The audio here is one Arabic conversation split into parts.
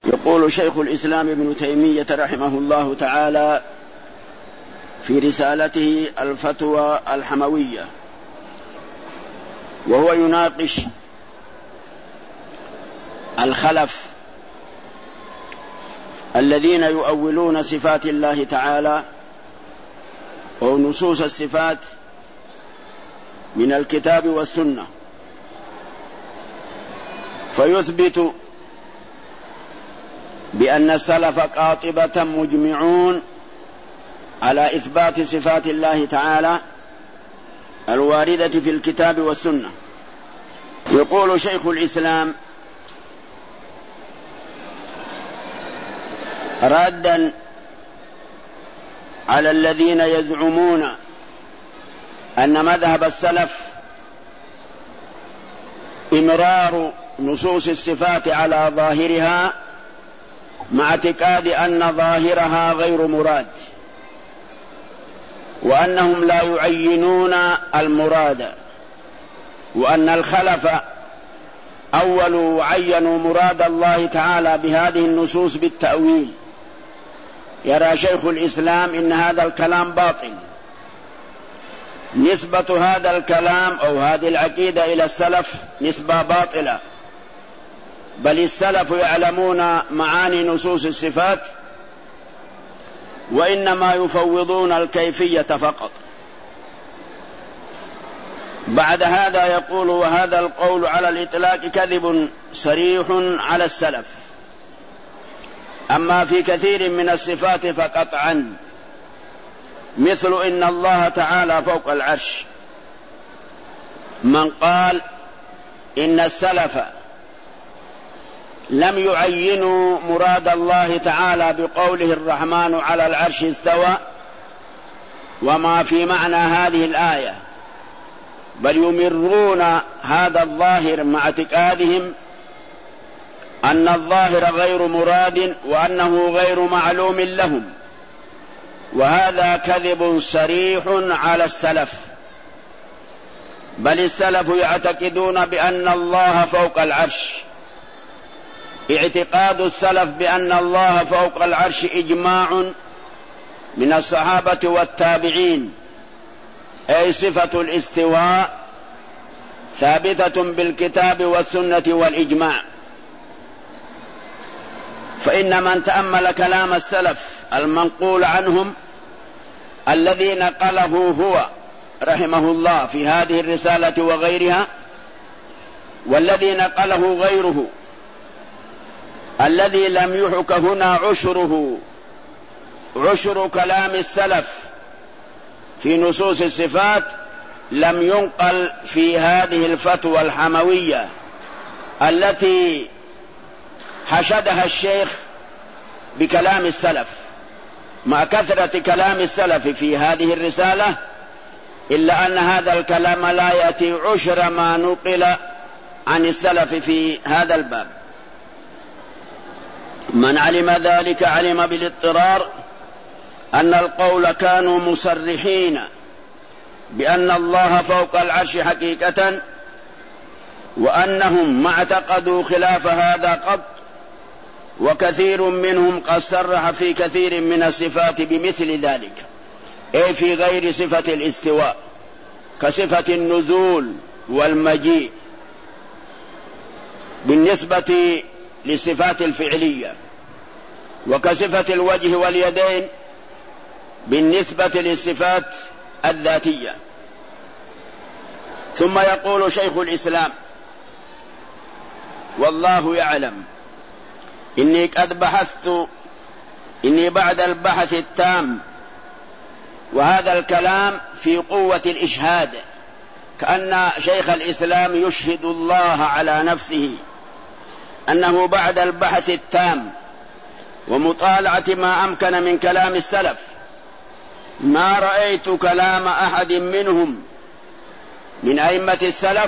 يقول شيخ الإسلام ابن تيمية رحمه الله تعالى في رسالته الفتوى الحموية، وهو يناقش الخلف الذين يؤولون صفات الله تعالى أو نصوص الصفات من الكتاب والسنة، فيثبت بأن السلف قاطبة مجمعون على إثبات صفات الله تعالى الواردة في الكتاب والسنة. يقول شيخ الإسلام رادا على الذين يزعمون أن مذهب السلف إمرار نصوص الصفات على ظاهرها مع اعتقاد أن ظاهرها غير مراد، وأنهم لا يعينون المراد، وأن الخلف أولوا وعينوا مراد الله تعالى بهذه النصوص بالتأويل. يرى شيخ الإسلام إن هذا الكلام باطل، نسبة هذا الكلام أو هذه العقيدة إلى السلف نسبة باطلة، بل السلف يعلمون معاني نصوص الصفات وإنما يفوضون الكيفية فقط. بعد هذا يقول: وهذا القول على الإطلاق كذب صريح على السلف، أما في كثير من الصفات فقطعا، مثل إن الله تعالى فوق العرش. من قال إن السلف لم يعينوا مراد الله تعالى بقوله الرحمن على العرش استوى وما في معنى هذه الآية، بل يمرون هذا الظاهر مع اعتقادهم أن الظاهر غير مراد وأنه غير معلوم لهم، وهذا كذب صريح على السلف. بل السلف يعتقدون بأن الله فوق العرش. اعتقاد السلف بأن الله فوق العرش إجماع من الصحابة والتابعين، أي صفة الاستواء ثابتة بالكتاب والسنة والإجماع. فإن من تأمل كلام السلف المنقول عنهم الذي نقله هو رحمه الله في هذه الرسالة وغيرها، والذي نقله غيره الذي لم يحك هنا عشر كلام السلف في نصوص الصفات، لم ينقل في هذه الفتوى الحموية التي حشدها الشيخ بكلام السلف. مع كثرة كلام السلف في هذه الرسالة، إلا أن هذا الكلام لا يأتي عشر ما نقل عن السلف في هذا الباب. من علم ذلك علم بالاضطرار أن القول كانوا مصرحين بأن الله فوق العرش حقيقة، وأنهم ما اعتقدوا خلاف هذا قط، وكثير منهم قد صرح في كثير من الصفات بمثل ذلك، أي في غير صفة الاستواء كصفة النزول والمجيء بالنسبة للصفات الفعلية، وكصفة الوجه واليدين بالنسبة للصفات الذاتية. ثم يقول شيخ الإسلام: والله يعلم إني قد بحثت، إني بعد البحث التام، وهذا الكلام في قوة الإشهاد، كأن شيخ الإسلام يشهد الله على نفسه أنه بعد البحث التام ومطالعة ما أمكن من كلام السلف ما رأيت كلام أحد منهم من أئمة السلف،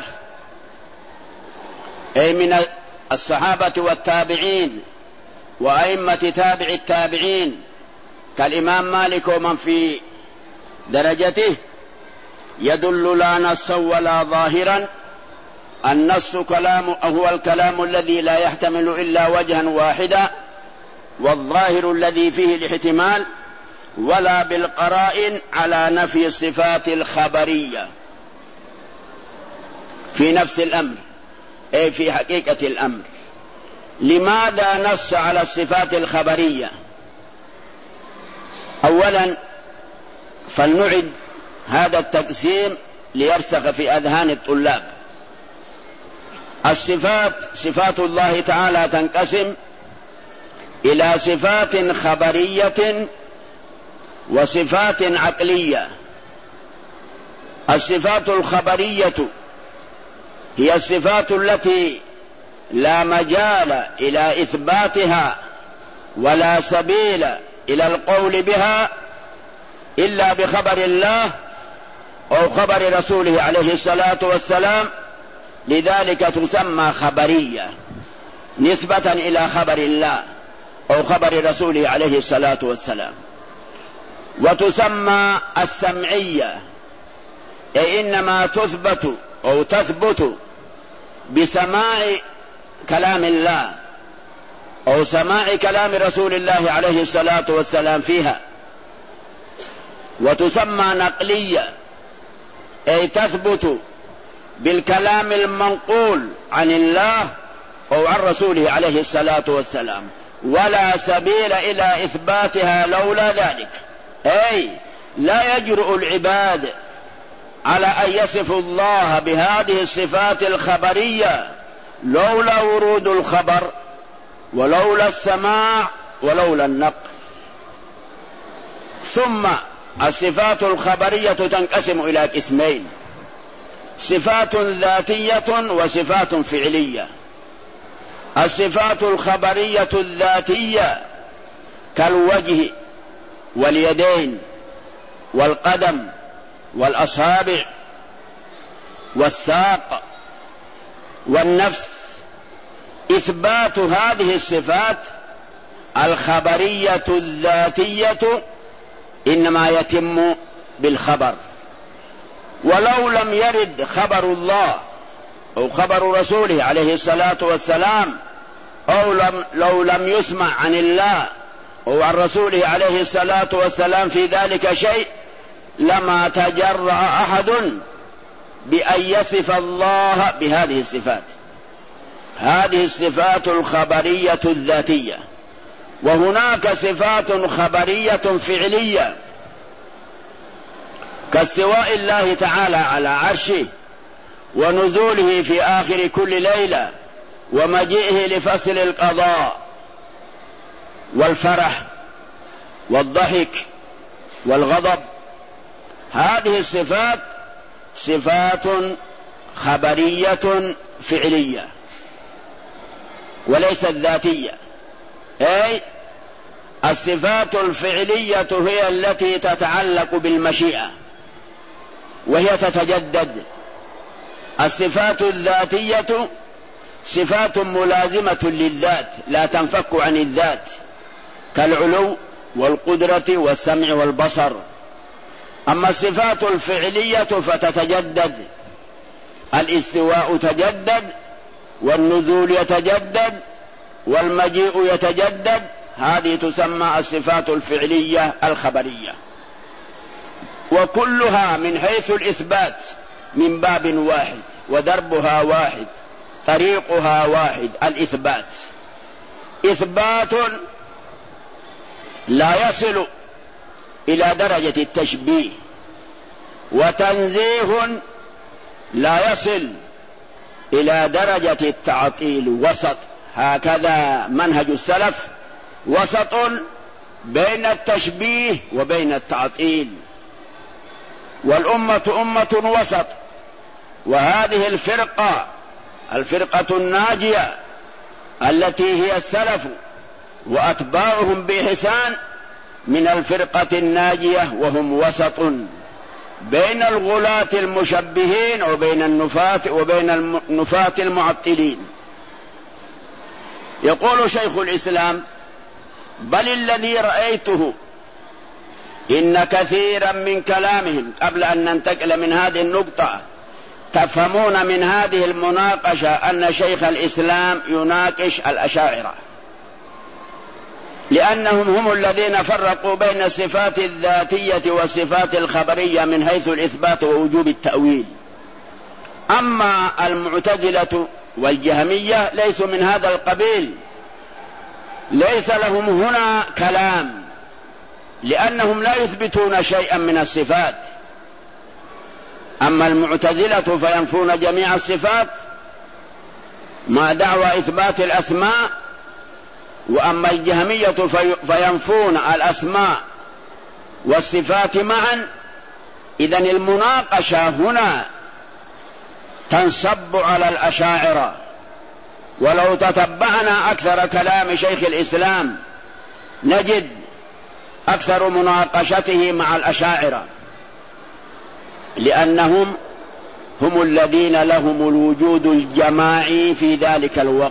أي من الصحابة والتابعين وأئمة تابع التابعين كالإمام مالك ومن في درجته، يدل لا نصا ولا ظاهرا. النص كلام هو الكلام الذي لا يحتمل إلا وجها واحدا، والظاهر الذي فيه الاحتمال، ولا بالقرائن على نفي الصفات الخبرية في نفس الأمر، أي في حقيقة الأمر. لماذا نص على الصفات الخبرية؟ أولا فلنعد هذا التقسيم ليرسخ في أذهان الطلاب. الصفات، صفات الله تعالى تنقسم إلى صفات خبرية وصفات عقلية. الصفات الخبرية هي الصفات التي لا مجال إلى إثباتها ولا سبيل إلى القول بها إلا بخبر الله أو خبر رسوله عليه الصلاة والسلام، لذلك تسمى خبرية نسبة إلى خبر الله أو خبر رسوله عليه الصلاة والسلام. وتسمى السمعية، أي إنما تثبت أو تثبت بسماع كلام الله أو سماع كلام رسول الله عليه الصلاة والسلام فيها. وتسمى نقلية، أي تثبت بالكلام المنقول عن الله أو عن رسوله عليه الصلاة والسلام، ولا سبيل إلى إثباتها لولا ذلك. أي لا يجرؤ العباد على أن يصفوا الله بهذه الصفات الخبرية لولا ورود الخبر ولولا السماع ولولا النقل. ثم الصفات الخبرية تنقسم إلى قسمين: صفات ذاتية وصفات فعلية. الصفات الخبرية الذاتية كالوجه واليدين والقدم والأصابع والساق والنفس. إثبات هذه الصفات الخبرية الذاتية إنما يتم بالخبر، ولو لم يرد خبر الله أو خبر رسوله عليه الصلاة والسلام، أو لو لم يسمع عن الله أو عن رسوله عليه الصلاة والسلام في ذلك شيء، لما تجرأ أحد بأن يصف الله بهذه الصفات. هذه الصفات الخبرية الذاتية. وهناك صفات خبرية فعلية كاستواء الله تعالى على عرشه ونزوله في آخر كل ليلة ومجيئه لفصل القضاء والفرح والضحك والغضب. هذه الصفات صفات خبرية فعلية وليست ذاتية. أي الصفات الفعلية هي التي تتعلق بالمشيئة وهي تتجدد. الصفات الذاتية صفات ملازمة للذات لا تنفك عن الذات، كالعلو والقدرة والسمع والبصر. أما الصفات الفعلية فتتجدد، الاستواء تجدد والنزول يتجدد والمجيء يتجدد. هذه تسمى الصفات الفعلية الخبرية، وكلها من حيث الإثبات من باب واحد، ودربها واحد، طريقها واحد، الإثبات. إثبات لا يصل إلى درجة التشبيه، وتنزيه لا يصل إلى درجة التعطيل، وسط. هكذا منهج السلف، وسط بين التشبيه وبين التعطيل. والأمة أمة وسط، وهذه الفرقة الناجية التي هي السلف وأتباعهم بإحسان من الفرقة الناجية، وهم وسط بين الغلاة المشبهين وبين النفاة المعطلين. يقول شيخ الإسلام: بل الذي رأيته إن كثيرا من كلامهم، قبل أن ننتقل من هذه النقطة تفهمون من هذه المناقشة أن شيخ الإسلام يناقش الأشاعرة، لأنهم هم الذين فرقوا بين الصفات الذاتية والصفات الخبرية من حيث الإثبات ووجوب التأويل. أما المعتزلة والجهمية ليسوا من هذا القبيل، ليس لهم هنا كلام، لأنهم لا يثبتون شيئا من الصفات. أما المعتزلة فينفون جميع الصفات مع دعوى إثبات الأسماء، وأما الجهمية فينفون الأسماء والصفات معا. إذن المناقشة هنا تنصب على الأشاعرة، ولو تتبعنا أكثر كلام شيخ الإسلام نجد أكثر مناقشته مع الأشاعرة، لأنهم هم الذين لهم الوجود الجماعي في ذلك الوقت،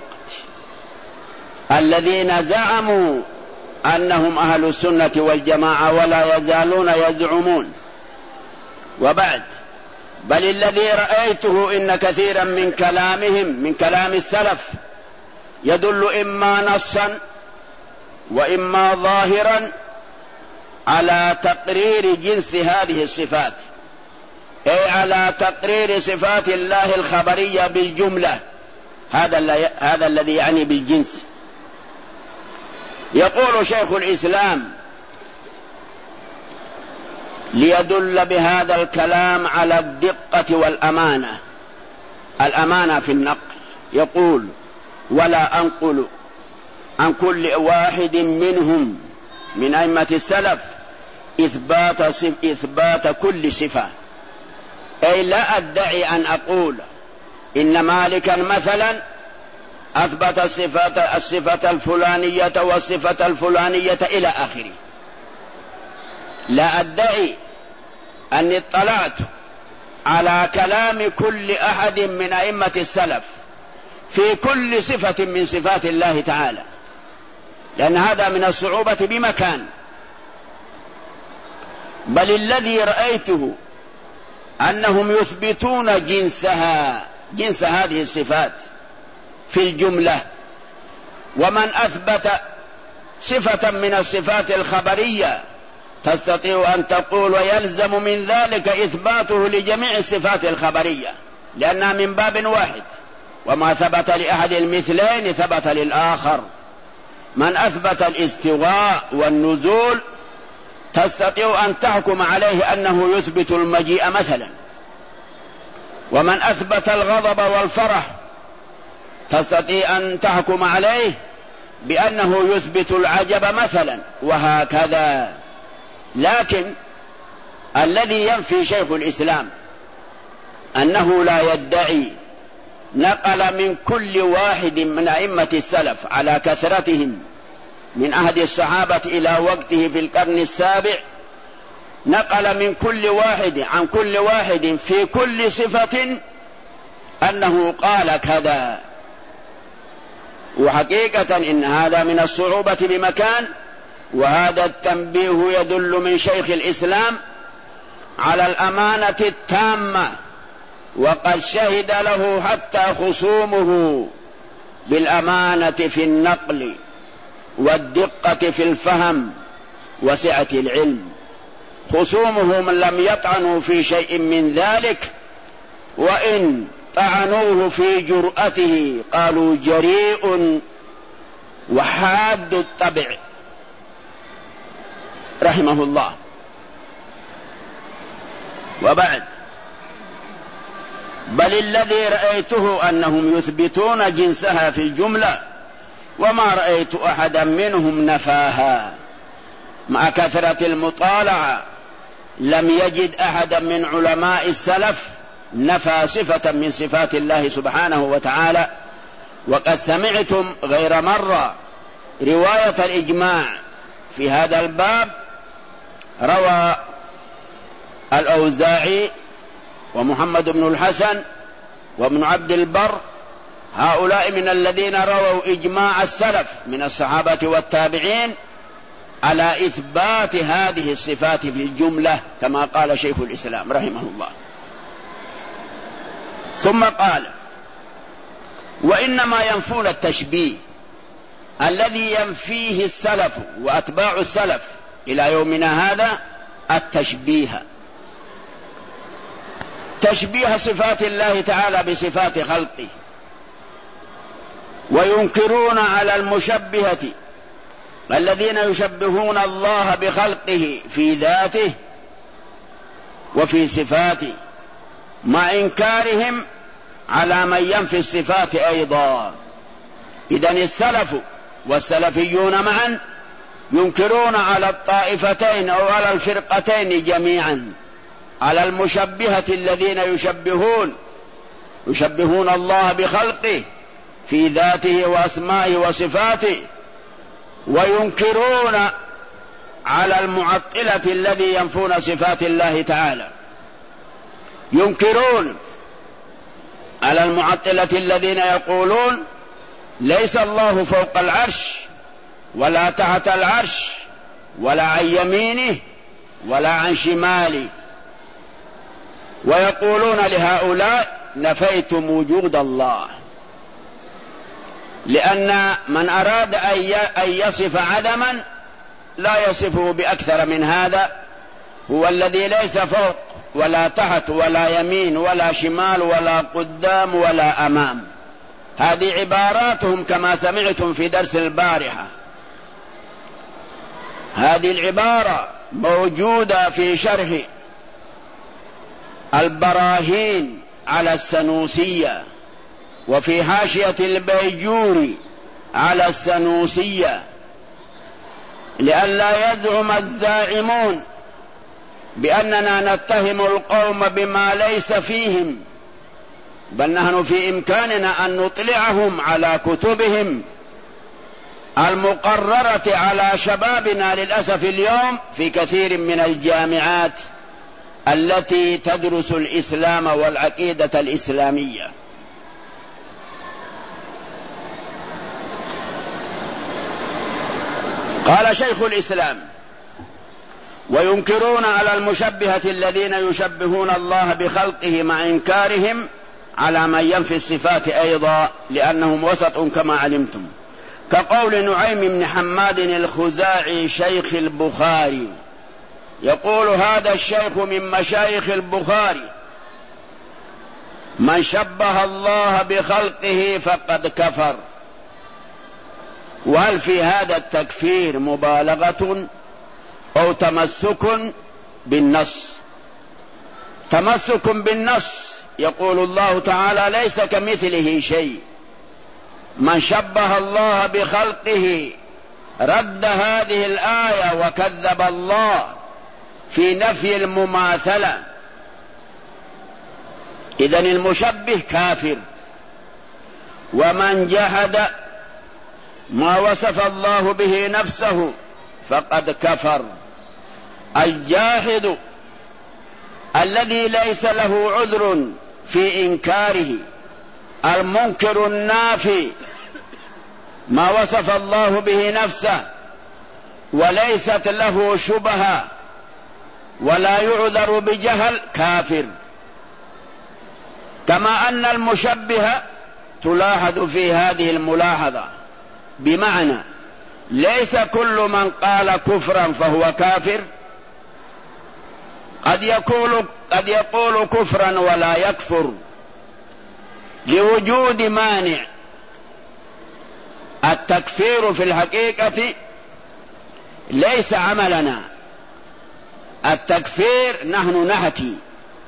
الذين زعموا أنهم أهل السنة والجماعة ولا يزالون يزعمون. وبعد، بل الذي رأيته إن كثيرا من كلامهم من كلام السلف يدل إما نصا وإما ظاهرا على تقرير جنس هذه الصفات، أي على تقرير صفات الله الخبرية بالجملة. هذا الذي يعني بالجنس. يقول شيخ الإسلام ليدل بهذا الكلام على الدقة والأمانة، الأمانة في النقل، يقول: ولا أنقل عن كل واحد منهم من أئمة السلف إثبات كل صفة، أي لا أدعي أن أقول إن مالكا مثلا أثبت الصفة الفلانية والصفة الفلانية إلى آخره. لا أدعي أني اطلعت على كلام كل أحد من أئمة السلف في كل صفة من صفات الله تعالى، لأن هذا من الصعوبة بمكان. بل الذي رأيته أنهم يثبتون جنس هذه الصفات في الجملة، ومن أثبت صفة من الصفات الخبرية تستطيع أن تقول ويلزم من ذلك إثباته لجميع الصفات الخبرية، لأنها من باب واحد، وما ثبت لأحد المثلين ثبت للآخر. من أثبت الاستواء والنزول تستطيع أن تحكم عليه أنه يثبت المجيء مثلا، ومن أثبت الغضب والفرح تستطيع أن تحكم عليه بأنه يثبت العجب مثلا، وهكذا. لكن الذي ينفي شيخ الإسلام أنه لا يدعي نقل من كل واحد من أئمة السلف على كثرتهم من عهد الصحابة إلى وقته في القرن السابع، نقل من كل واحد عن كل واحد في كل صفة أنه قال كذا. وحقيقة إن هذا من الصعوبة بمكان، وهذا التنبيه يدل من شيخ الإسلام على الأمانة التامة، وقد شهد له حتى خصومه بالأمانة في النقل والدقة في الفهم وسعة العلم. خصومه من لم يطعنوا في شيء من ذلك، وإن طعنوه في جرأته قالوا جريء وحاد الطبع رحمه الله. وبعد، بل الذي رأيته أنهم يثبتون جنسها في الجملة، وما رأيت أحدا منهم نفاها. مع كثرة المطالعة لم يجد أحدا من علماء السلف نفى صفة من صفات الله سبحانه وتعالى. وقد سمعتم غير مرة رواية الإجماع في هذا الباب، روى الأوزاعي ومحمد بن الحسن وابن عبد البر، هؤلاء من الذين رووا إجماع السلف من الصحابة والتابعين على إثبات هذه الصفات في الجملة كما قال شيخ الإسلام رحمه الله. ثم قال: وإنما ينفون التشبيه، الذي ينفيه السلف وأتباع السلف إلى يومنا هذا التشبيه، تشبيه صفات الله تعالى بصفات خلقه، وينكرون على المشبهة الذين يشبهون الله بخلقه في ذاته وفي صفاته، مع إنكارهم على من ينفي الصفات أيضا. إذن السلف والسلفيون معا ينكرون على الطائفتين أو على الفرقتين جميعا، على المشبهة الذين يشبهون الله بخلقه في ذاته وأسمائه وصفاته، وينكرون على المعطلة الذي ينفون صفات الله تعالى. ينكرون على المعطلة الذين يقولون ليس الله فوق العرش ولا تحت العرش ولا عن يمينه ولا عن شماله، ويقولون لهؤلاء نفيتم وجود الله، لأن من أراد أن يصف عدما لا يصفه بأكثر من هذا، هو الذي ليس فوق ولا تحت ولا يمين ولا شمال ولا قدام ولا أمام. هذه عباراتهم كما سمعتم في درس البارحة. هذه العبارة موجودة في شرح البراهين على السنوسية، وفي حاشية البيجوري على السنوسية، لئلا يزعم الزاعمون بأننا نتهم القوم بما ليس فيهم، بل نحن في إمكاننا أن نطلعهم على كتبهم المقررة على شبابنا للأسف اليوم في كثير من الجامعات التي تدرس الإسلام والعقيدة الإسلامية. قال شيخ الإسلام: وينكرون على المشبهة الذين يشبهون الله بخلقه مع إنكارهم على من ينفي الصفات أيضا، لأنهم وسط كما علمتم، كقول نعيم بن حماد الخزاعي شيخ البخاري، يقول هذا الشيخ من مشايخ البخاري: من شبه الله بخلقه فقد كفر. وهل في هذا التكفير مبالغة أو تمسك بالنص؟ تمسك بالنص، يقول الله تعالى ليس كمثله شيء. من شبه الله بخلقه رد هذه الآية وكذب الله في نفي المماثلة. إذن المشبه كافر. ومن جحد ما وصف الله به نفسه فقد كفر. الجاحد الذي ليس له عذر في إنكاره، المنكر النافي ما وصف الله به نفسه وليست له شبهة ولا يعذر بجهل، كافر. كما أن المشبه تلاحظ في هذه الملاحظة، بمعنى ليس كل من قال كفرا فهو كافر، قد يقول كفرا ولا يكفر لوجود مانع. التكفير في الحقيقة ليس عملنا، التكفير نحن نحكي،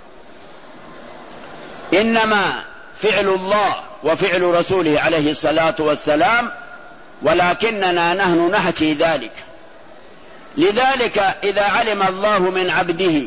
إنما فعل الله وفعل رسوله عليه الصلاة والسلام، ولكننا نحن نحكي ذلك. لذلك إذا علم الله من عبده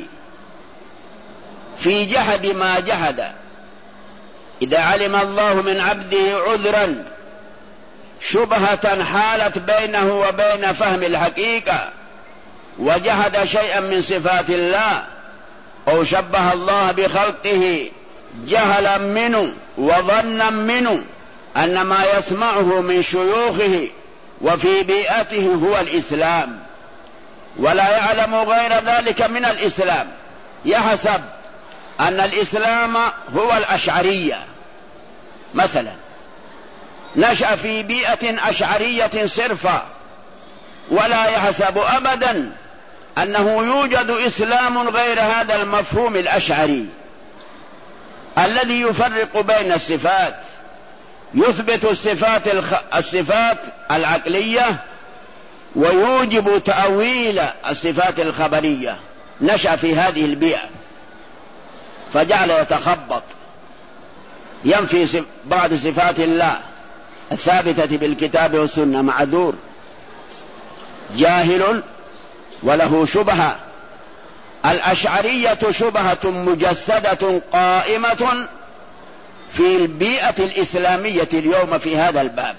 في جحد ما جحد، إذا علم الله من عبده عذرا شبهة حالت بينه وبين فهم الحقيقة وجحد شيئا من صفات الله أو شبه الله بخلقه جهلا منه وظنا منه أن ما يسمعه من شيوخه وفي بيئته هو الإسلام، ولا يعلم غير ذلك من الإسلام، يحسب أن الإسلام هو الأشعرية مثلا، نشأ في بيئة أشعرية صرفة، ولا يحسب أبدا أنه يوجد إسلام غير هذا المفهوم الأشعري الذي يفرق بين الصفات، يثبت الصفات العقلية ويوجب تأويل الصفات الخبرية. نشأ في هذه البيئة فجعل يتخبط، ينفي بعض صفات الله الثابتة بالكتاب والسنة، معذور، جاهل وله شبهة. الأشعرية شبهة مجسدة قائمة في البيئة الإسلامية اليوم في هذا الباب،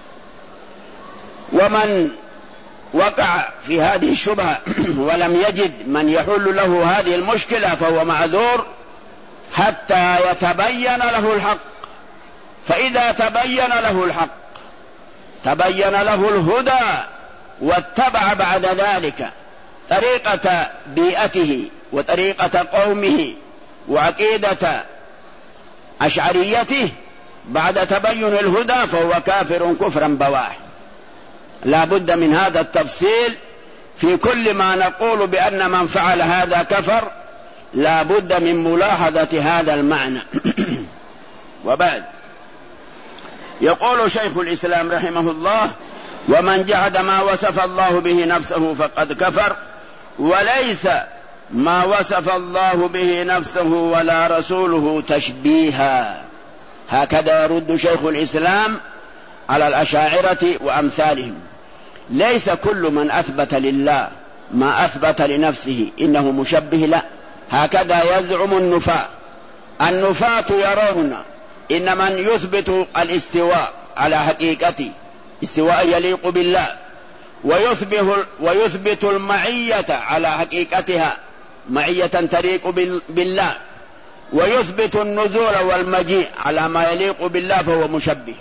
ومن وقع في هذه الشبهة ولم يجد من يحل له هذه المشكلة فهو معذور حتى يتبين له الحق. فإذا تبين له الحق تبين له الهدى، واتبع بعد ذلك طريقة بيئته وطريقة قومه وعقيدة أشعريته بعد تبين الهدى، فهو كافر كفرا بواح. لا بد من هذا التفصيل في كل ما نقول بأن من فعل هذا كفر، لا بد من ملاحظة هذا المعنى. وبعد، يقول شيخ الإسلام رحمه الله: ومن جحد ما وصف الله به نفسه فقد كفر، وليس ما وصف الله به نفسه ولا رسوله تشبيها. هكذا يرد شيخ الإسلام على الأشاعرة وأمثالهم. ليس كل من أثبت لله ما أثبت لنفسه إنه مشبه، لا، هكذا يزعم النفاة. النفاة يرون إن من يثبت الاستواء على حقيقته استواء يليق بالله، ويثبت المعية على حقيقتها معية تليق بالله، ويثبت النزول والمجيء على ما يليق بالله، فهو مشبه.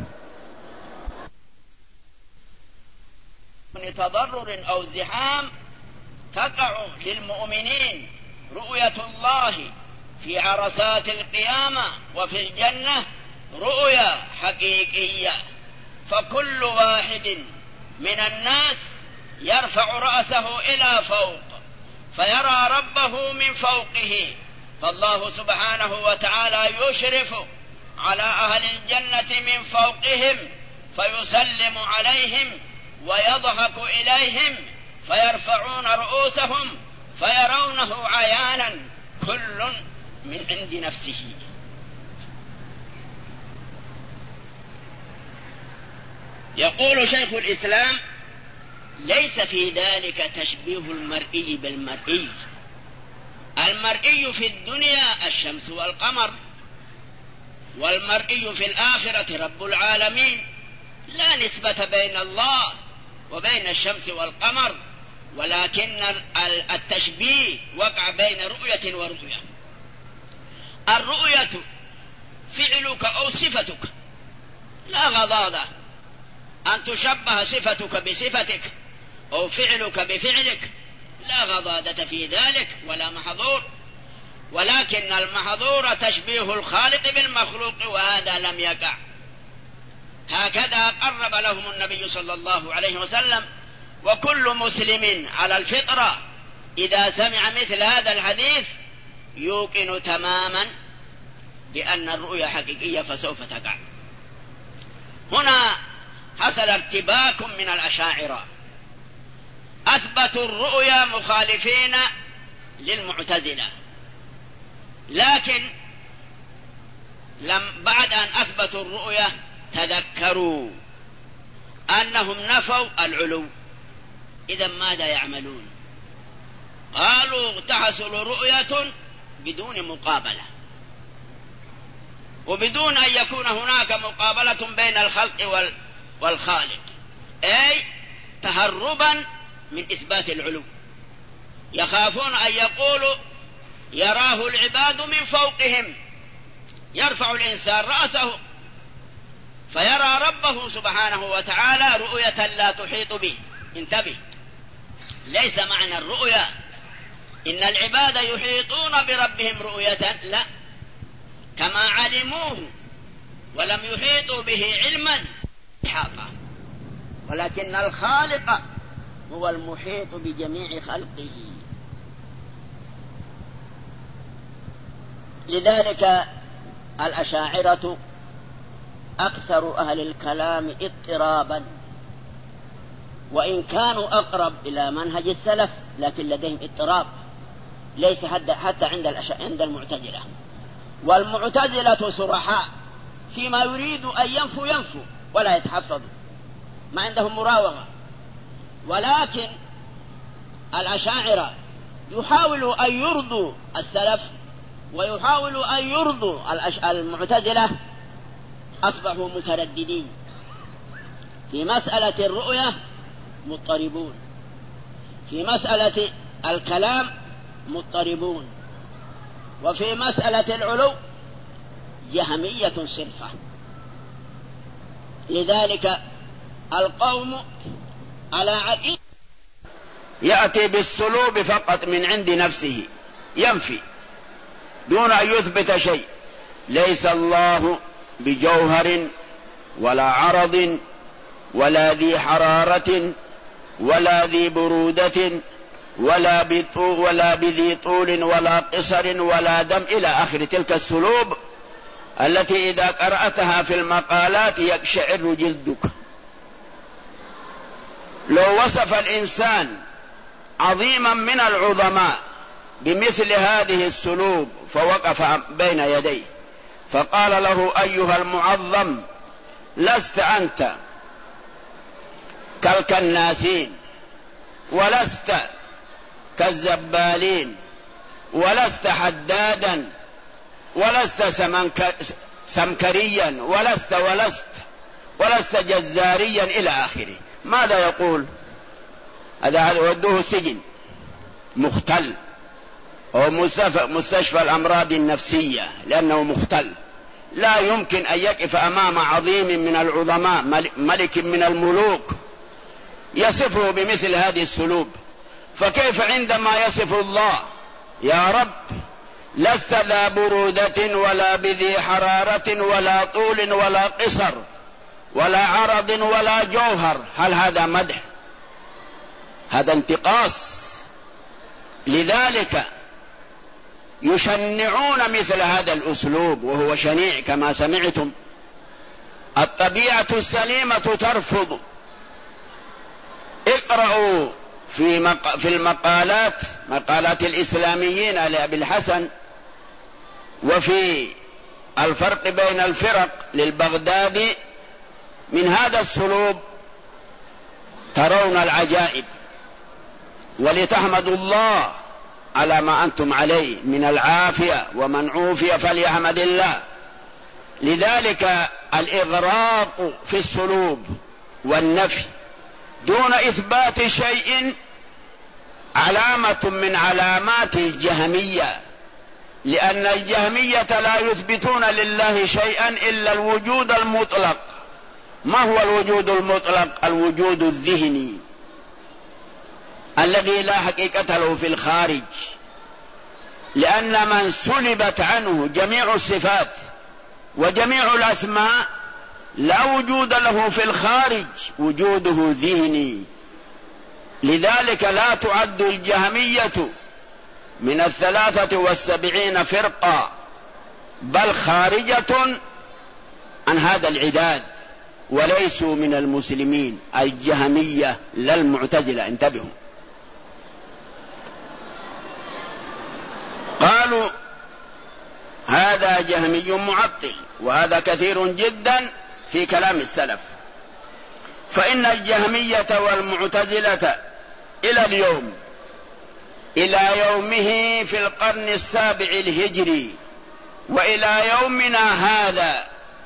من تضرر أو زحام تقع للمؤمنين رؤية الله في عرصات القيامة وفي الجنة رؤيا حقيقية، فكل واحد من الناس يرفع رأسه إلى فوق فيرى ربه من فوقه، فالله سبحانه وتعالى يشرف على أهل الجنة من فوقهم فيسلم عليهم ويضحك إليهم فيرفعون رؤوسهم فيرونه عيانا كل من عند نفسه. يقول شيخ الإسلام: ليس في ذلك تشبيه المرئي بالمرئي. المرئي في الدنيا الشمس والقمر، والمرئي في الآخرة رب العالمين. لا نسبة بين الله وبين الشمس والقمر، ولكن التشبيه وقع بين رؤية ورؤية. الرؤية فعلك أو صفتك، لا غضاضة أن تشبه صفتك بصفتك أو فعلك بفعلك، لا غضاضة في ذلك ولا محظور، ولكن المحظور تشبيه الخالق بالمخلوق، وهذا لم يقع. هكذا قرب لهم النبي صلى الله عليه وسلم. وكل مسلم على الفطرة إذا سمع مثل هذا الحديث يوقن تماما بأن الرؤيا حقيقية فسوف تقع. هنا حصل ارتباك من الأشاعرة، أثبتوا الرؤيا مخالفين للمعتزلة، لكن بعد أن أثبتوا الرؤيا تذكروا أنهم نفوا العلو. إذا ماذا يعملون؟ قالوا تحصل رؤية بدون مقابلة، وبدون أن يكون هناك مقابلة بين الخلق والخالق، أي تهربا من إثبات العلو. يخافون أن يقولوا يراه العباد من فوقهم، يرفع الإنسان رأسه فيرى ربه سبحانه وتعالى رؤية لا تحيط به. انتبه، ليس معنى الرؤيا إن العباد يحيطون بربهم رؤية، لا، كما علموه ولم يحيطوا به علما إحاطة، ولكن الخالق هو المحيط بجميع خلقه. لذلك الأشاعرة أكثر أهل الكلام اضطرابا، وإن كانوا أقرب إلى منهج السلف لكن لديهم اضطراب، ليس حتى عند المعتزلة. والمعتزلة صرحاء فيما يريد أن ينفوا ولا يتحفظوا، ما عندهم مراوغة. ولكن الأشاعرة يحاولوا أن يرضوا السلف ويحاولوا أن يرضوا المعتزلة، أصبحوا مترددين في مسألة الرؤية، مضطربون في مسألة الكلام، مضطربون، وفي مسألة العلو جهمية صرفة. لذلك القوم على عقيدة يأتي بالسلوب فقط من عند نفسه، ينفي دون أن يثبت شيء. ليس الله بجوهر ولا عرض ولا ذي حرارة ولا ذي برودة ولا بذي طول ولا قصر ولا دم إلى آخر تلك السلوب التي إذا قرأتها في المقالات يقشعر جلدك. لو وصف الإنسان عظيما من العظماء بمثل هذه السلوب فوقف بين يديه فقال له: أيها المعظم، لست أنت كالكناسين، ولست كالزبالين، ولست حدادا، ولست سمكريا، ولست جزاريا إلى آخره. ماذا يقول؟ هذا ودوه السجن، مختل، هو مستشفى الأمراض النفسية، لأنه مختل، لا يمكن أن يقف أمام عظيم من العظماء، ملك من الملوك، يصفه بمثل هذه السلوب. فكيف عندما يصف الله: يا رب لست ذا برودة ولا بذي حرارة ولا طول ولا قصر ولا عرض ولا جوهر، هل هذا مدح؟ هذا انتقاص. لذلك يشنعون مثل هذا الأسلوب، وهو شنيع كما سمعتم. الطبيعة السليمة ترفض. اقرأوا في المقالات، مقالات الإسلاميين لأبي الحسن، وفي الفرق بين الفرق للبغدادي، من هذا السلوب ترون العجائب، ولتحمدوا الله على ما أنتم عليه من العافية، ومن عوفي فليحمد الله. لذلك الإغراق في السلوب والنفي دون إثبات شيء علامة من علامات الجهمية، لأن الجهمية لا يثبتون لله شيئا إلا الوجود المطلق. ما هو الوجود المطلق؟ الوجود الذهني الذي لا حقيقة له في الخارج، لأن من سلبت عنه جميع الصفات وجميع الأسماء لا وجود له في الخارج، وجوده ذهني. لذلك لا تعد الجهمية من 73 فرقة، بل خارجة عن هذا العداد، وليسوا من المسلمين. الجهمية لا المعتزلة، انتبهوا. قالوا هذا جهمي معطل، وهذا كثير جدا في كلام السلف. فإن الجهمية والمعتزلة إلى اليوم، إلى يومه في القرن 7 الهجري وإلى يومنا هذا،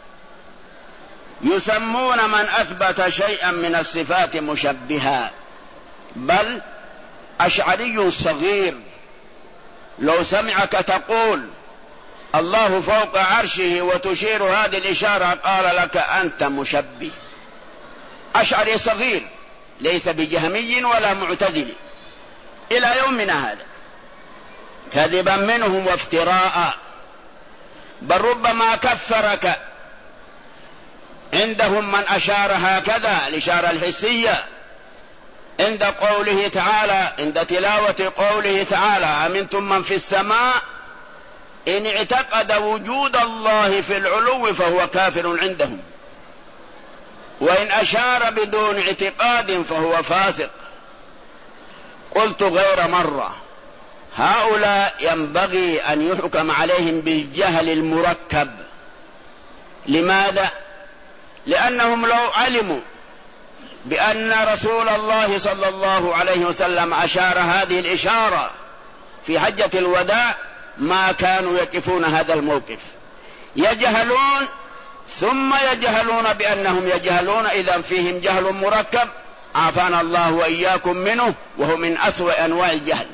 يسمون من أثبت شيئا من الصفات مشبها. بل أشعري صغير لو سمعك تقول الله فوق عرشه وتشير هذه الإشارة قال لك أنت مشبه. أشعري صغير ليس بجهمي ولا معتزل إلى يومنا هذا، كذبا منهم وافتراء. بل ربما كفرك عندهم من أشار هكذا الإشارة الحسية عند قوله تعالى، عند تلاوة قوله تعالى: أمنتم من في السماء إن اعتقد وجود الله في العلو فهو كافر عندهم، وإن أشار بدون اعتقاد فهو فاسق. قلت غير مرة: هؤلاء ينبغي أن يحكم عليهم بالجهل المركب. لماذا؟ لأنهم لو علموا بأن رسول الله صلى الله عليه وسلم أشار هذه الإشارة في حجة الوداع ما كانوا يقفون هذا الموقف. يجهلون ثم يجهلون بأنهم يجهلون، إذا فيهم جهل مركب، عافانا الله وإياكم منه، وهو من أسوأ أنواع الجهل.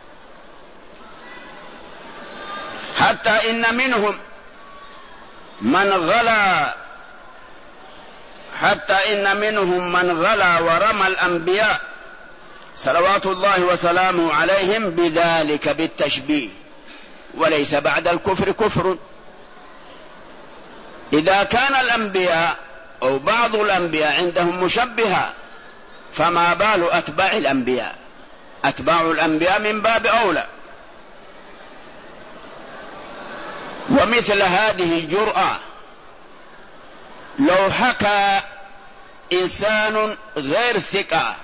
حتى إن منهم من غلا ورمى الأنبياء صلوات الله وسلامه عليهم بذلك بالتشبيه، وليس بعد الكفر كفر. إذا كان الأنبياء أو بعض الأنبياء عندهم مشبهة، فما بال أتباع الأنبياء؟ أتباع الأنبياء من باب أولى. ومثل هذه الجرأة لو حكى إنسان غير ثقة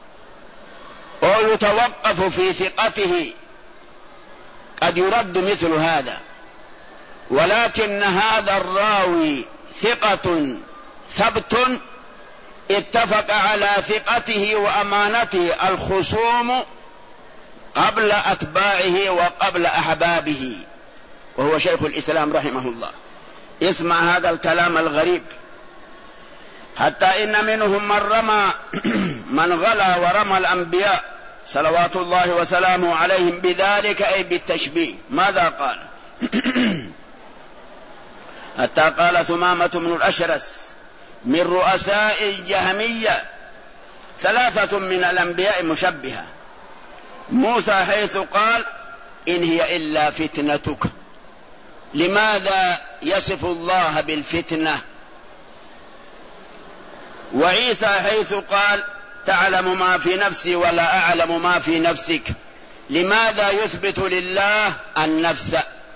أو يتوقف في ثقته قد يرد مثل هذا، ولكن هذا الراوي ثقة ثبت اتفق على ثقته وأمانته الخصوم قبل أتباعه وقبل أحبابه، وهو شيخ الإسلام رحمه الله. اسمع هذا الكلام الغريب: حتى إن منهم من غلا ورمى الأنبياء صلوات الله وسلامه عليهم بذلك، أي بالتشبيه. ماذا قال؟ حتى قال ثمامة بن الأشرس من رؤساء الجهمية: 3 من الأنبياء مشبهة. موسى حيث قال: إن هي إلا فتنتك. لماذا يصف الله بالفتنة؟ وعيسى حيث قال: تعلم ما في نفسي ولا أعلم ما في نفسك. لماذا يثبت لله النفس؟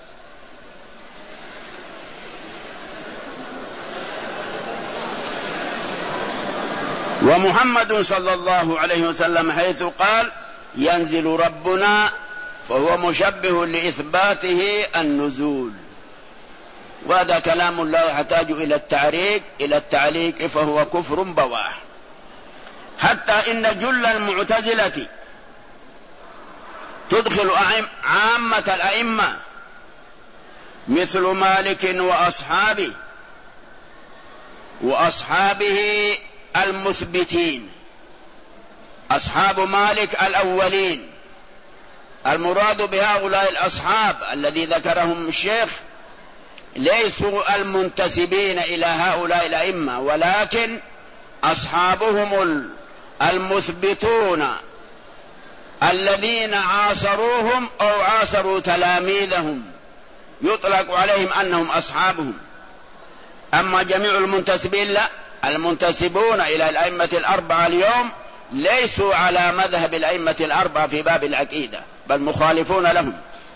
ومحمد صلى الله عليه وسلم حيث قال: ينزل ربنا، فهو مشبه لإثباته النزول. وهذا كلام لا يحتاج إلى التعليق فهو كفر بواح. حتى إن جل المعتزلة تدخل عامة الأئمة مثل مالك وأصحابه المثبتين. أصحاب مالك الأولين، المراد بهؤلاء الأصحاب الذي ذكرهم الشيخ ليسوا المنتسبين إلى هؤلاء الأئمة، ولكن أصحابهم المثبتون الذين عاصروهم أو عاصروا تلاميذهم، يطلق عليهم أنهم أصحابهم. أما جميع المنتسبين لا، المنتسبون إلى الأئمة الأربعة اليوم ليسوا على مذهب الأئمة الأربعة في باب العقيدة، بل مخالفون لهم.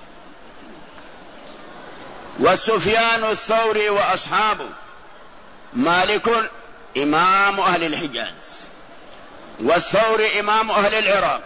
والسفيان الثوري وأصحابه: مالك إمام أهل الحجاز، والثوري إمام أهل العراق،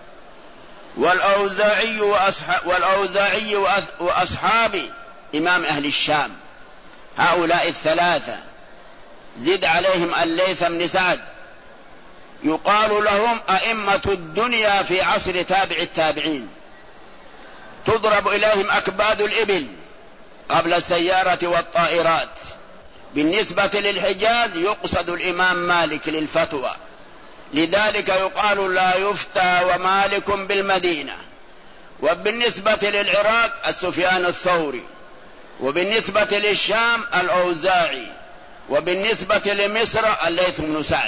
والأوزاعي وأصحابه إمام أهل الشام. هؤلاء 3 زد عليهم الليث بن سعد، يقال لهم أئمة الدنيا في عصر تابع التابعين، تضرب إليهم أكباد الإبل قبل السيارة والطائرات. بالنسبة للحجاز يقصد الإمام مالك للفتوى، لذلك يقال لا يفتى ومالك بالمدينة. وبالنسبة للعراق السفيان الثوري، وبالنسبة للشام الأوزاعي، وبالنسبة لمصر الليث بن سعد.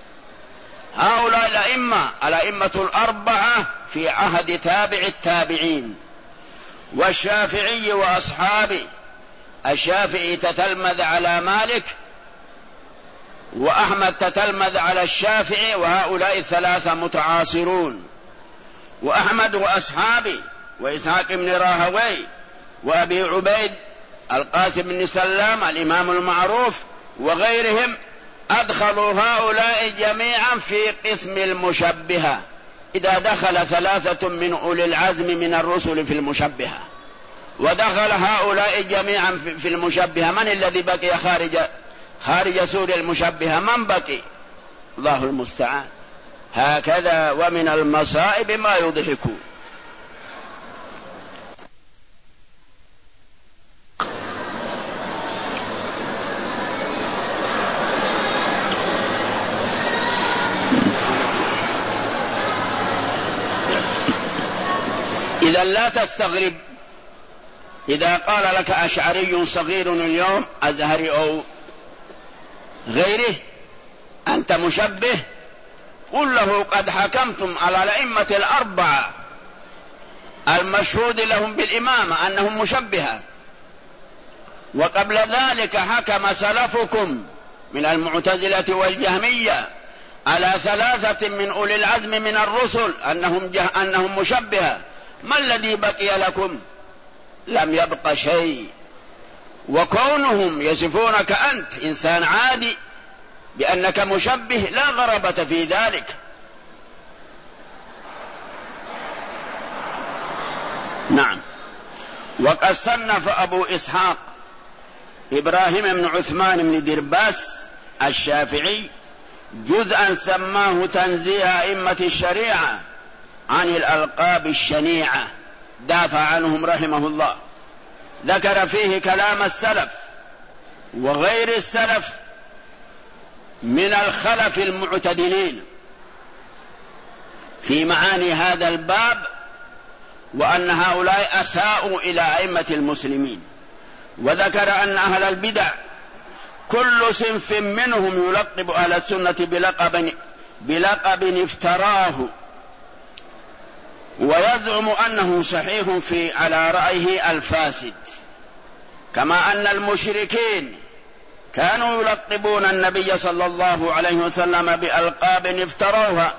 هؤلاء الأئمة الأربعة في عهد تابع التابعين. والشافعي وأصحابه: الشافعي تتلمذ على مالك وأحمد تتلمذ على الشافعي، وهؤلاء الثلاثة متعاصرون. وأحمد وأصحابه وإسحاق بن راهوي وأبي عبيد القاسم بن سلام الإمام المعروف وغيرهم أدخلوا هؤلاء جميعا في قسم المشبهة، إذا دخل ثلاثة من أولي العزم من الرسل في المشبهة ودخل هؤلاء جميعا في المشبهة، من الذي بقي خارج سور المشبهة؟ من بقي؟ الله المستعان. هكذا ومن المصائب ما يضحك. إذا لا تستغرب إذا قال لك أشعري صغير اليوم أزهري أو غيره أنت مشبه، قل له قد حكمتم على الأئمة الأربعة المشهود لهم بالإمامة أنهم مشبهة، وقبل ذلك حكم سلفكم من المعتزلة والجهمية على ثلاثة من أولي العزم من الرسل أنهم مشبهة. ما الذي بقي لكم؟ لم يبق شيء. وكونهم يصفونك أنت إنسان عادي بأنك مشبه لا غرابة في ذلك. نعم. وقد صنف أبو إسحاق إبراهيم بن عثمان بن درباس الشافعي جزءا سماه تنزيه أئمة الشريعة عن الألقاب الشنيعة، دافع عنهم رحمه الله، ذكر فيه كلام السلف وغير السلف من الخلف المعتدلين في معاني هذا الباب، وأن هؤلاء أساءوا إلى أئمة المسلمين. وذكر أن أهل البدع كل صنف منهم يلقب أهل السنة بلقب افتراه ويزعم أنه صحيح على رأيه الفاسد، كما أن المشركين كانوا يلقبون النبي صلى الله عليه وسلم بألقاب افتروها.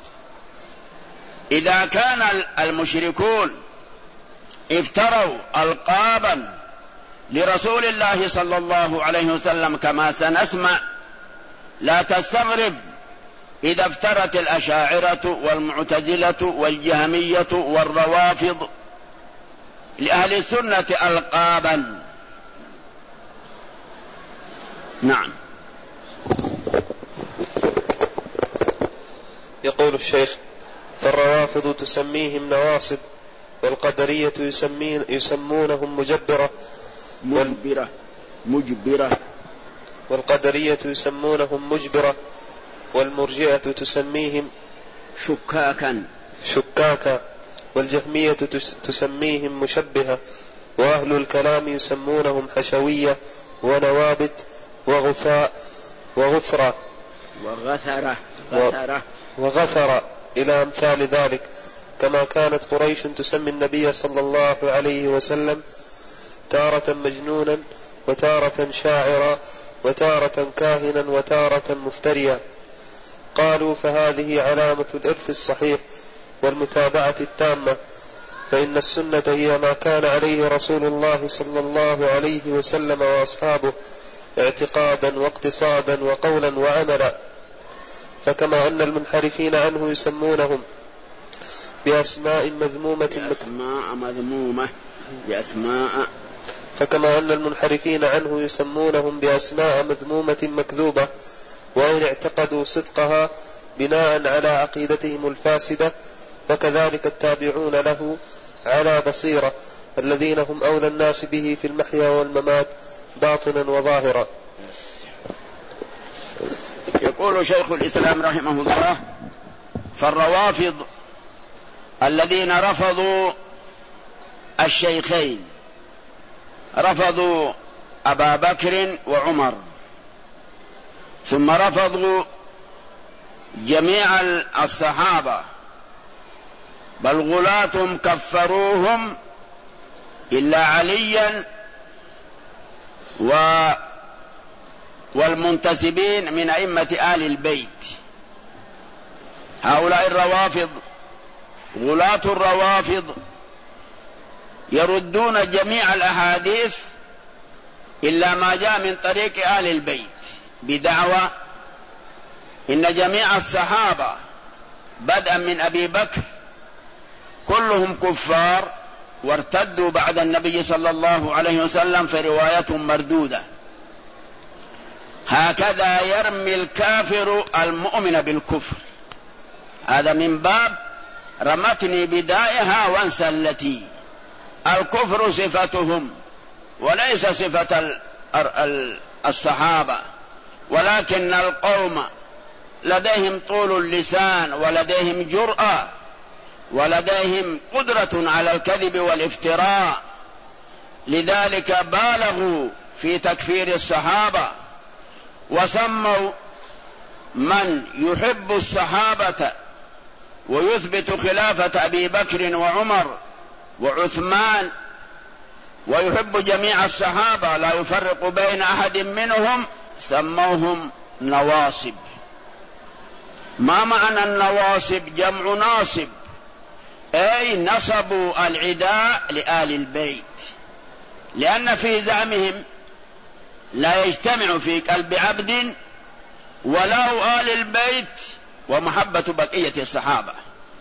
إذا كان المشركون افتروا ألقابا لرسول الله صلى الله عليه وسلم كما سنسمع، لا تستغرب إذا افترت الأشاعرة والمعتزلة والجهمية والروافض لأهل السنة ألقابا. نعم. يقول الشيخ: فالروافض تسميهم نواصب، والقدرية يسمونهم مجبرة والقدرية يسمونهم مجبرة، والمرجئة تسميهم شكاكا، والجهمية تسميهم مشبهة، وأهل الكلام يسمونهم حشوية ونوابت وغثاء وغثرة وغثرة إلى أمثال ذلك. كما كانت قريش تسمي النبي صلى الله عليه وسلم تارة مجنونا وتارة شاعرا وتارة كاهنا وتارة مفتريا. قالوا: فهذه علامة الإرث الصحيح والمتابعة التامة، فإن السنة هي ما كان عليه رسول الله صلى الله عليه وسلم وأصحابه اعتقادا واقتصادا وقولا وعملا. فكما أن المنحرفين عنه يسمونهم بأسماء مذمومة فكما أن المنحرفين عنه يسمونهم بأسماء مذمومة مكذوبة، وإن اعتقدوا صدقها بناء على عقيدتهم الفاسدة، فكذلك التابعون له على بصيرة الذين هم أولى الناس به في المحيا والممات باطنا وظاهرا. يقول شيخ الإسلام رحمه الله: فالروافض الذين رفضوا الشيخين، رفضوا أبا بكر وعمر، ثم رفضوا جميع الصحابة، بل غلاتهم كفروهم إلا عليا والمنتسبين من أئمة آل البيت. هؤلاء الروافض غلاة الروافض يردون جميع الأحاديث إلا ما جاء من طريق آل البيت بدعوى إن جميع الصحابة بدءا من أبي بكر كلهم كفار وارتدوا بعد النبي صلى الله عليه وسلم، فرواية مردودة. هكذا يرمي الكافر المؤمن بالكفر، هذا من باب رمتني بدائها وانسلتي. الكفر صفتهم وليس صفة الصحابة، ولكن القوم لديهم طول اللسان ولديهم جرأة ولديهم قدرة على الكذب والافتراء، لذلك بالغوا في تكفير الصحابة، وسموا من يحب الصحابة ويثبت خلافة أبي بكر وعمر وعثمان ويحب جميع الصحابة لا يفرق بين أحد منهم، سموهم نواصب. ما معنى النواصب؟ جمع ناصب، أي نصبوا العداء لآل البيت، لأن في زعمهم لا يجتمع في قلب عبد ولا آل البيت ومحبة بقية الصحابة.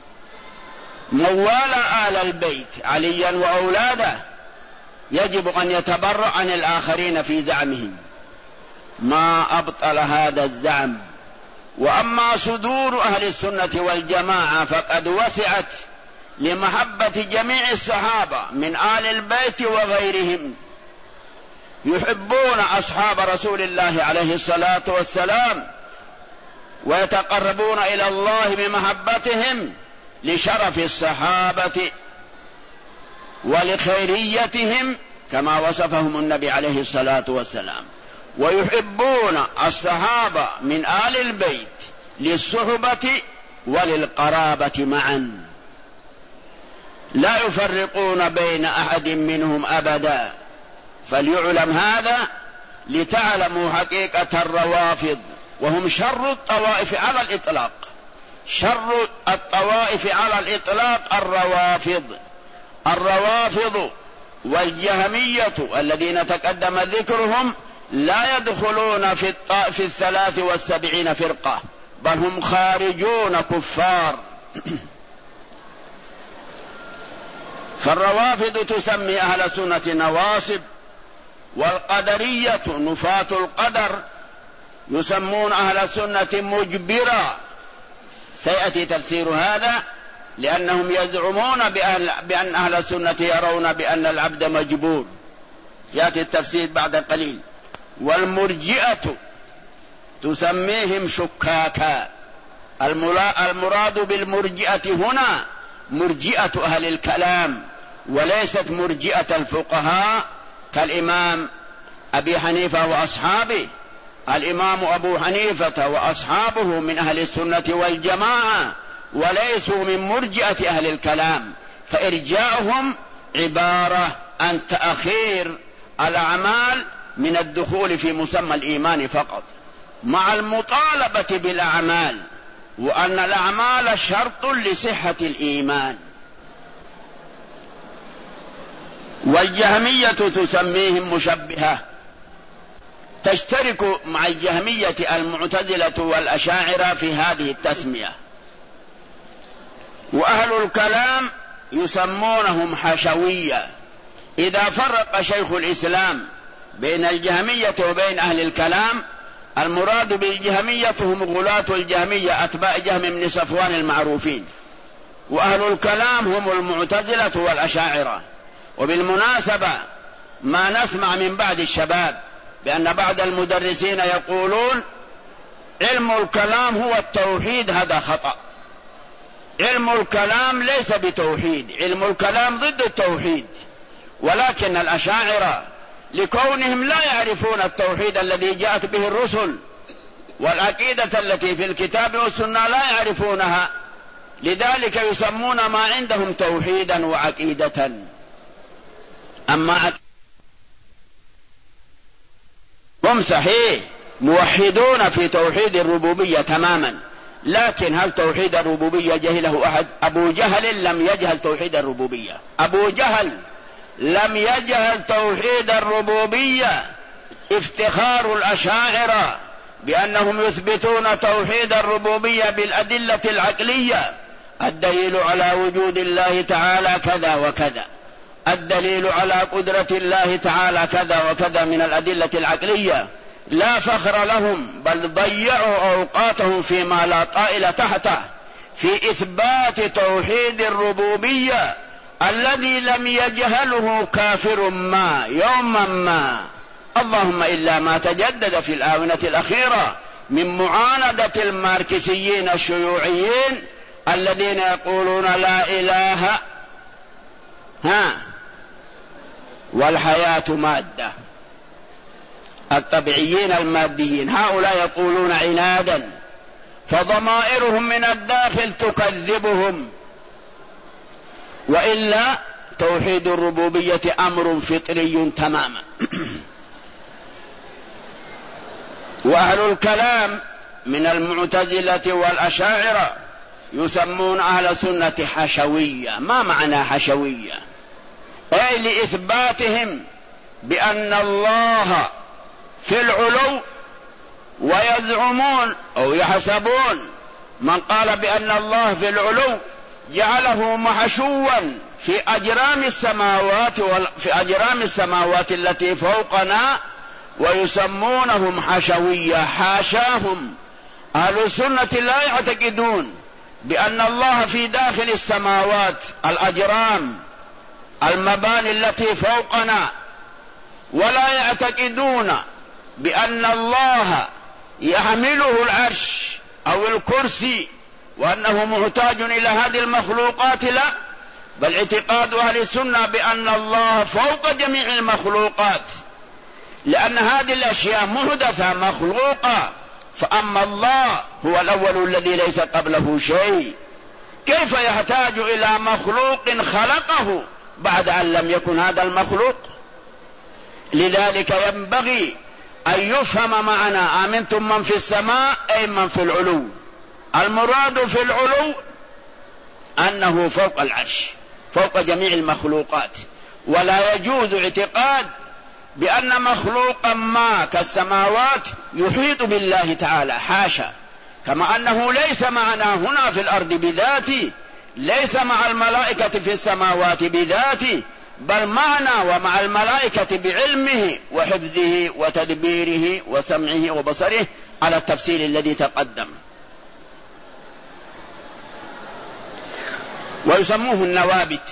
موال آل البيت عليا وأولاده يجب أن يتبرأ عن الآخرين في زعمهم، ما أبطل هذا الزعم. وأما صدور أهل السنة والجماعة فقد وسعت لمحبة جميع الصحابة من آل البيت وغيرهم، يحبون أصحاب رسول الله عليه الصلاة والسلام ويتقربون إلى الله بمحبتهم لشرف الصحابة ولخيريتهم كما وصفهم النبي عليه الصلاة والسلام، ويحبون الصحابة من آل البيت للصحبة وللقرابة معا، لا يفرقون بين أحد منهم أبدا. فليعلم هذا لتعلموا حقيقة الروافض، وهم شر الطوائف على الإطلاق. شر الطوائف على الإطلاق الروافض والجهمية الذين تقدم ذكرهم لا يدخلون في 73 فرقة، بل هم خارجون كفار. فالروافض تسمي أهل السنة نواصب، والقدرية نفاة القدر يسمون أهل السنة مجبرة. سيأتي تفسير هذا، لأنهم يزعمون بأن أهل السنة يرون بأن العبد مجبور، يأتي التفسير بعد قليل. والمرجئة تسميهم شكاكا. المراد بالمرجئة هنا مرجئة أهل الكلام، وليست مرجئة الفقهاء كالإمام أبي حنيفة وأصحابه. الإمام أبو حنيفة وأصحابه من أهل السنة والجماعة، وليسوا من مرجئة أهل الكلام، فإرجاؤهم عبارة عن تأخير الأعمال من الدخول في مسمى الإيمان فقط، مع المطالبة بالأعمال، وأن الأعمال شرط لصحة الإيمان. والجهمية تسميهم مشبهة، تشترك مع الجهمية المعتزلة والأشاعرة في هذه التسمية. وأهل الكلام يسمونهم حشوية. إذا فرق شيخ الإسلام بين الجهمية وبين أهل الكلام، المراد بالجهمية هم غلاة الجهمية أتباع جهم بن صفوان المعروفين، وأهل الكلام هم المعتزلة والأشاعرة. وبالمناسبة ما نسمع من بعض الشباب بأن بعض المدرسين يقولون علم الكلام هو التوحيد، هذا خطأ. علم الكلام ليس بتوحيد، علم الكلام ضد التوحيد. ولكن الأشاعرة لكونهم لا يعرفون التوحيد الذي جاءت به الرسل والعقيدة التي في الكتاب والسنة لا يعرفونها، لذلك يسمون ما عندهم توحيدا وعقيدة. أما هم صحيح موحدون في توحيد الربوبية تماما، لكن هل توحيد الربوبية جهله أحد؟ أبو جهل لم يجهل توحيد الربوبية، أبو جهل لم يجهل توحيد الربوبية. افتخار الأشاعرة بأنهم يثبتون توحيد الربوبية بالأدلة العقلية، الدليل على وجود الله تعالى كذا وكذا، الدليل على قدرة الله تعالى كذا وكذا من الأدلة العقلية، لا فخر لهم، بل ضيعوا أوقاتهم فيما لا طائل تحته في إثبات توحيد الربوبية الذي لم يجهله كافر ما يوما ما، اللهم إلا ما تجدد في الآونة الأخيرة من معاندة الماركسيين الشيوعيين الذين يقولون لا إله والحياة مادة، الطبيعيين الماديين، هؤلاء يقولون عنادا، فضمائرهم من الداخل تكذبهم. وإلا توحيد الربوبية أمر فطري تماما. وأهل الكلام من المعتزلة والأشاعرة يسمون أهل سنة حشوية. ما معنى حشوية؟ أي لإثباتهم بأن الله في العلو، ويزعمون أو يحسبون من قال بأن الله في العلو جعله محشوا في أجرام السماوات التي فوقنا، ويسمونهم حشوية. حاشاهم، أهل السنة لا يعتقدون بأن الله في داخل السماوات، الأجرام، المباني التي فوقنا، ولا يعتقدون بأن الله يحمله العرش أو الكرسي وأنه محتاج إلى هذه المخلوقات، لا، بل اعتقاد أهل السنة بأن الله فوق جميع المخلوقات، لأن هذه الأشياء محدثة مخلوقة، فأما الله هو الأول الذي ليس قبله شيء، كيف يحتاج إلى مخلوق خلقه بعد أن لم يكن هذا المخلوق؟ لذلك ينبغي أن يفهم معنى آمنتم من في السماء أي من في العلو. المراد في العلو أنه فوق العرش، فوق جميع المخلوقات، ولا يجوز اعتقاد بأن مخلوقا ما كالسماوات يحيط بالله تعالى، حاشا. كما أنه ليس معنا هنا في الأرض بذاته، ليس مع الملائكة في السماوات بذاته، بل معنا ومع الملائكة بعلمه وحفظه وتدبيره وسمعه وبصره على التفصيل الذي تقدم. ويسموه النوابت.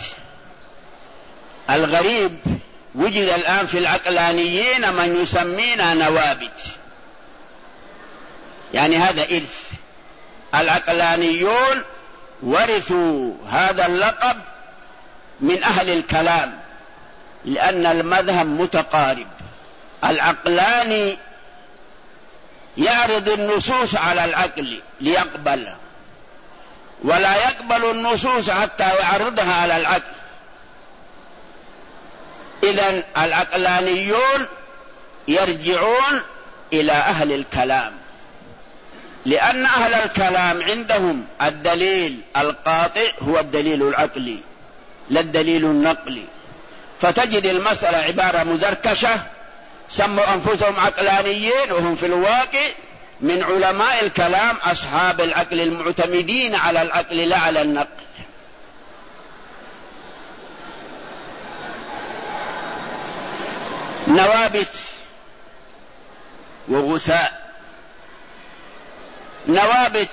الغريب وجد الآن في العقلانيين من يسمينا نوابت، يعني هذا إرث. العقلانيون ورثوا هذا اللقب من أهل الكلام، لأن المذهب متقارب. العقلاني يعرض النصوص على العقل ليقبلها، ولا يقبل النصوص حتى يعرضها على العقل. إذن العقلانيون يرجعون إلى أهل الكلام، لأن أهل الكلام عندهم الدليل القاطع هو الدليل العقلي لا الدليل النقلي. فتجد المسألة عبارة مزركشة، سموا أنفسهم عقلانيين وهم في الواقع من علماء الكلام أصحاب العقل المعتمدين على العقل لا على النقل. نوابت وغثاء. نوابت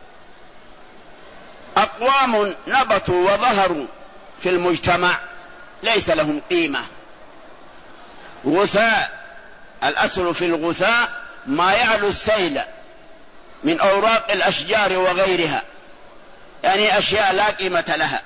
أقوام نبتوا وظهروا في المجتمع ليس لهم قيمة. غثاء، الأصل في الغثاء ما يعلو السيل من أوراق الأشجار وغيرها، يعني أشياء لا قيمة لها.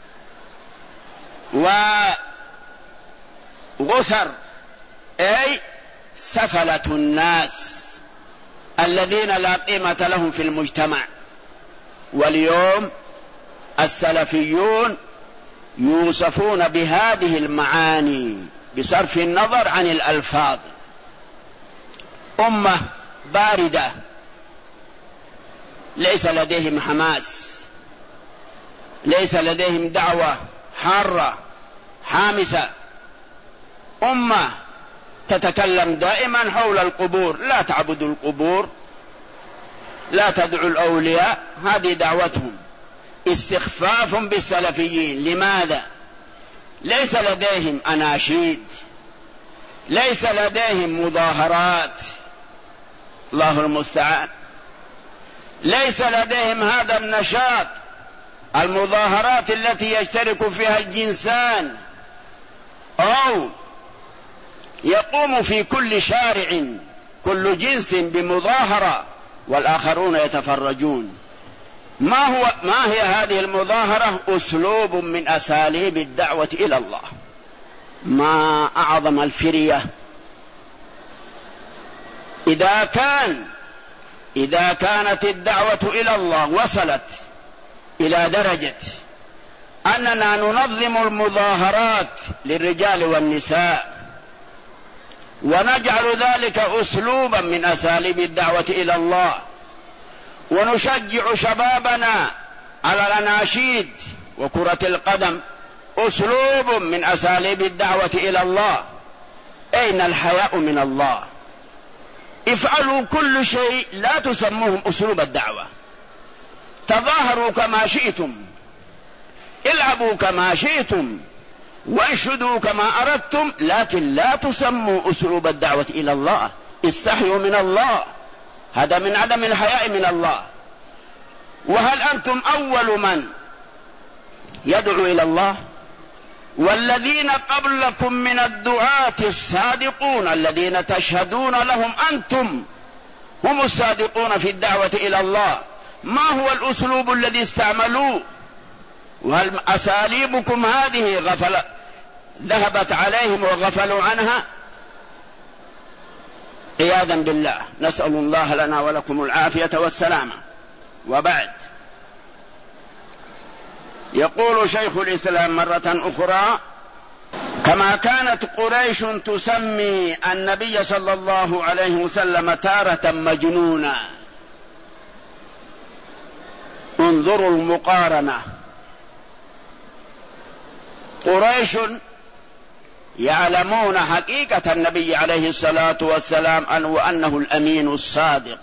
وغثر أي سفلة الناس الذين لا قيمة لهم في المجتمع. واليوم السلفيون يوصفون بهذه المعاني بصرف النظر عن الألفاظ. أمة باردة، ليس لديهم حماس، ليس لديهم دعوة حارة حامسة. أمة تتكلم دائما حول القبور، لا تعبدوا القبور، لا تدعوا الأولياء، هذه دعوتهم. استخفاف بالسلفيين. لماذا؟ ليس لديهم أناشيد، ليس لديهم مظاهرات، الله المستعان، ليس لديهم هذا النشاط، المظاهرات التي يشترك فيها الجنسان، أو يقوم في كل شارع كل جنس بمظاهرة والآخرون يتفرجون. ما هي هذه المظاهرة؟ أسلوب من أساليب الدعوة إلى الله. ما أعظم الفرية. إذا كانت الدعوة إلى الله وصلت إلى درجة أننا ننظم المظاهرات للرجال والنساء ونجعل ذلك أسلوبا من أساليب الدعوة إلى الله، ونشجع شبابنا على الأناشيد وكرة القدم أسلوب من أساليب الدعوة إلى الله، أين الحياء من الله؟ افعلوا كل شيء، لا تسموهم أسلوب الدعوة. تظاهروا كما شئتم، العبوا كما شئتم، وانشدوا كما أردتم، لكن لا تسموا أسلوب الدعوة إلى الله. استحيوا من الله، هذا من عدم الحياء من الله. وهل أنتم أول من يدعو إلى الله؟ والذين قبلكم من الدعاة الصادقون الذين تشهدون لهم أنتم هم الصادقون في الدعوة إلى الله، ما هو الأسلوب الذي استعملوه؟ وهل أساليبكم هذه ذهبت عليهم وغفلوا عنها؟ عياذا بالله، نسأل الله لنا ولكم العافية والسلامة. وبعد، يقول شيخ الإسلام مرة أخرى: كما كانت قريش تسمي النبي صلى الله عليه وسلم تارة مجنونا. انظروا المقارنة. قريش يعلمون حقيقة النبي عليه الصلاة والسلام وأنه الأمين الصادق،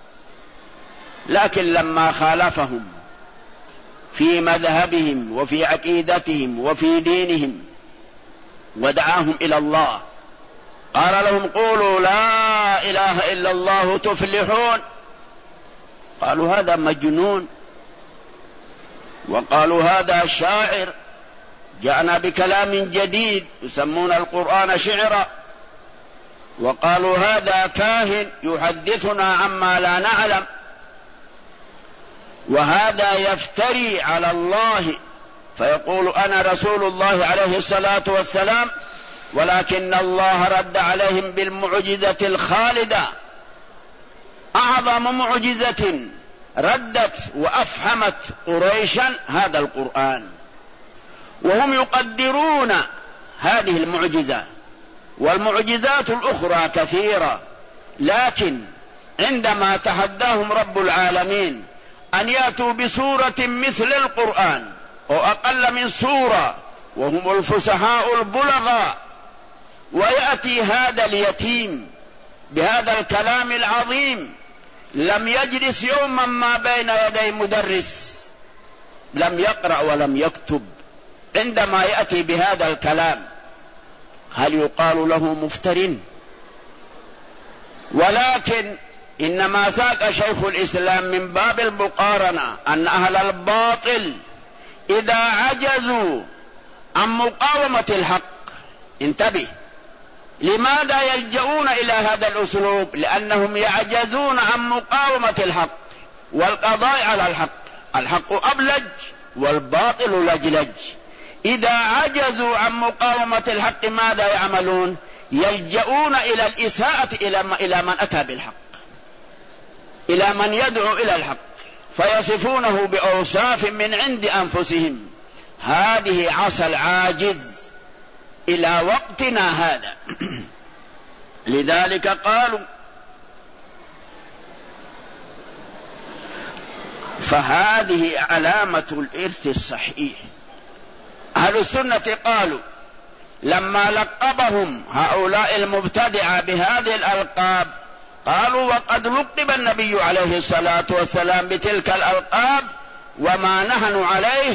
لكن لما خالفهم في مذهبهم وفي عقيدتهم وفي دينهم ودعاهم إلى الله قال لهم: قولوا لا إله إلا الله تفلحون. قالوا هذا مجنون، وقالوا هذا شاعر، جاءنا بكلام جديد، يسمون القرآن شعرا، وقالوا هذا كاهن يحدثنا عما لا نعلم، وهذا يفتري على الله فيقول أنا رسول الله عليه الصلاة والسلام، ولكن الله رد عليهم بالمعجزة الخالدة. أعظم معجزة ردت وأفهمت قريشا هذا القرآن، وهم يقدرون هذه المعجزة، والمعجزات الأخرى كثيرة، لكن عندما تحداهم رب العالمين أن يأتوا بسورة مثل القرآن أو أقل من سورة، وهم الفصحاء البلغاء، ويأتي هذا اليتيم بهذا الكلام العظيم، لم يجلس يوما ما بين يدي مدرس، لم يقرأ ولم يكتب، عندما يأتي بهذا الكلام هل يقال له مفتر؟ ولكن إنما ساق شيخ الإسلام من باب المقارنة أن أهل الباطل إذا عجزوا عن مقاومة الحق، انتبه، لماذا يلجؤون إلى هذا الأسلوب؟ لأنهم يعجزون عن مقاومة الحق والقضاء على الحق. الحق أبلج والباطل لجلج. إذا عجزوا عن مقاومة الحق ماذا يعملون؟ يلجؤون إلى الإساءة إلى من أتى بالحق، إلى من يدعو إلى الحق، فيصفونه بأوصاف من عند أنفسهم. هذه عصا العاجز إلى وقتنا هذا. لذلك قالوا فهذه علامة الإرث الصحيح. أهل السنة قالوا لما لقبهم هؤلاء المبتدعة بهذه الألقاب قالوا وقد لقب النبي عليه الصلاة والسلام بتلك الألقاب وما نحن عليه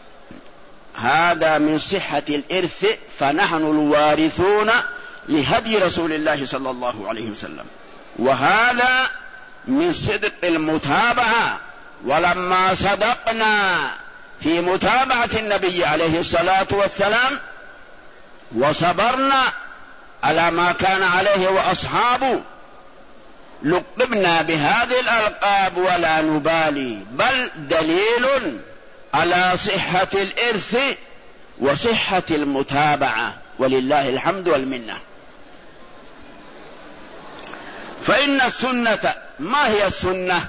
هذا من صحة الإرث، فنحن الوارثون لهدي رسول الله صلى الله عليه وسلم، وهذا من صدق المتابعة. ولما صدقنا في متابعة النبي عليه الصلاة والسلام وصبرنا على ما كان عليه وأصحابه لقبنا بهذه الألقاب ولا نبالي، بل دليل على صحة الإرث وصحة المتابعة، ولله الحمد والمنة. فإن السنة، ما هي السنة؟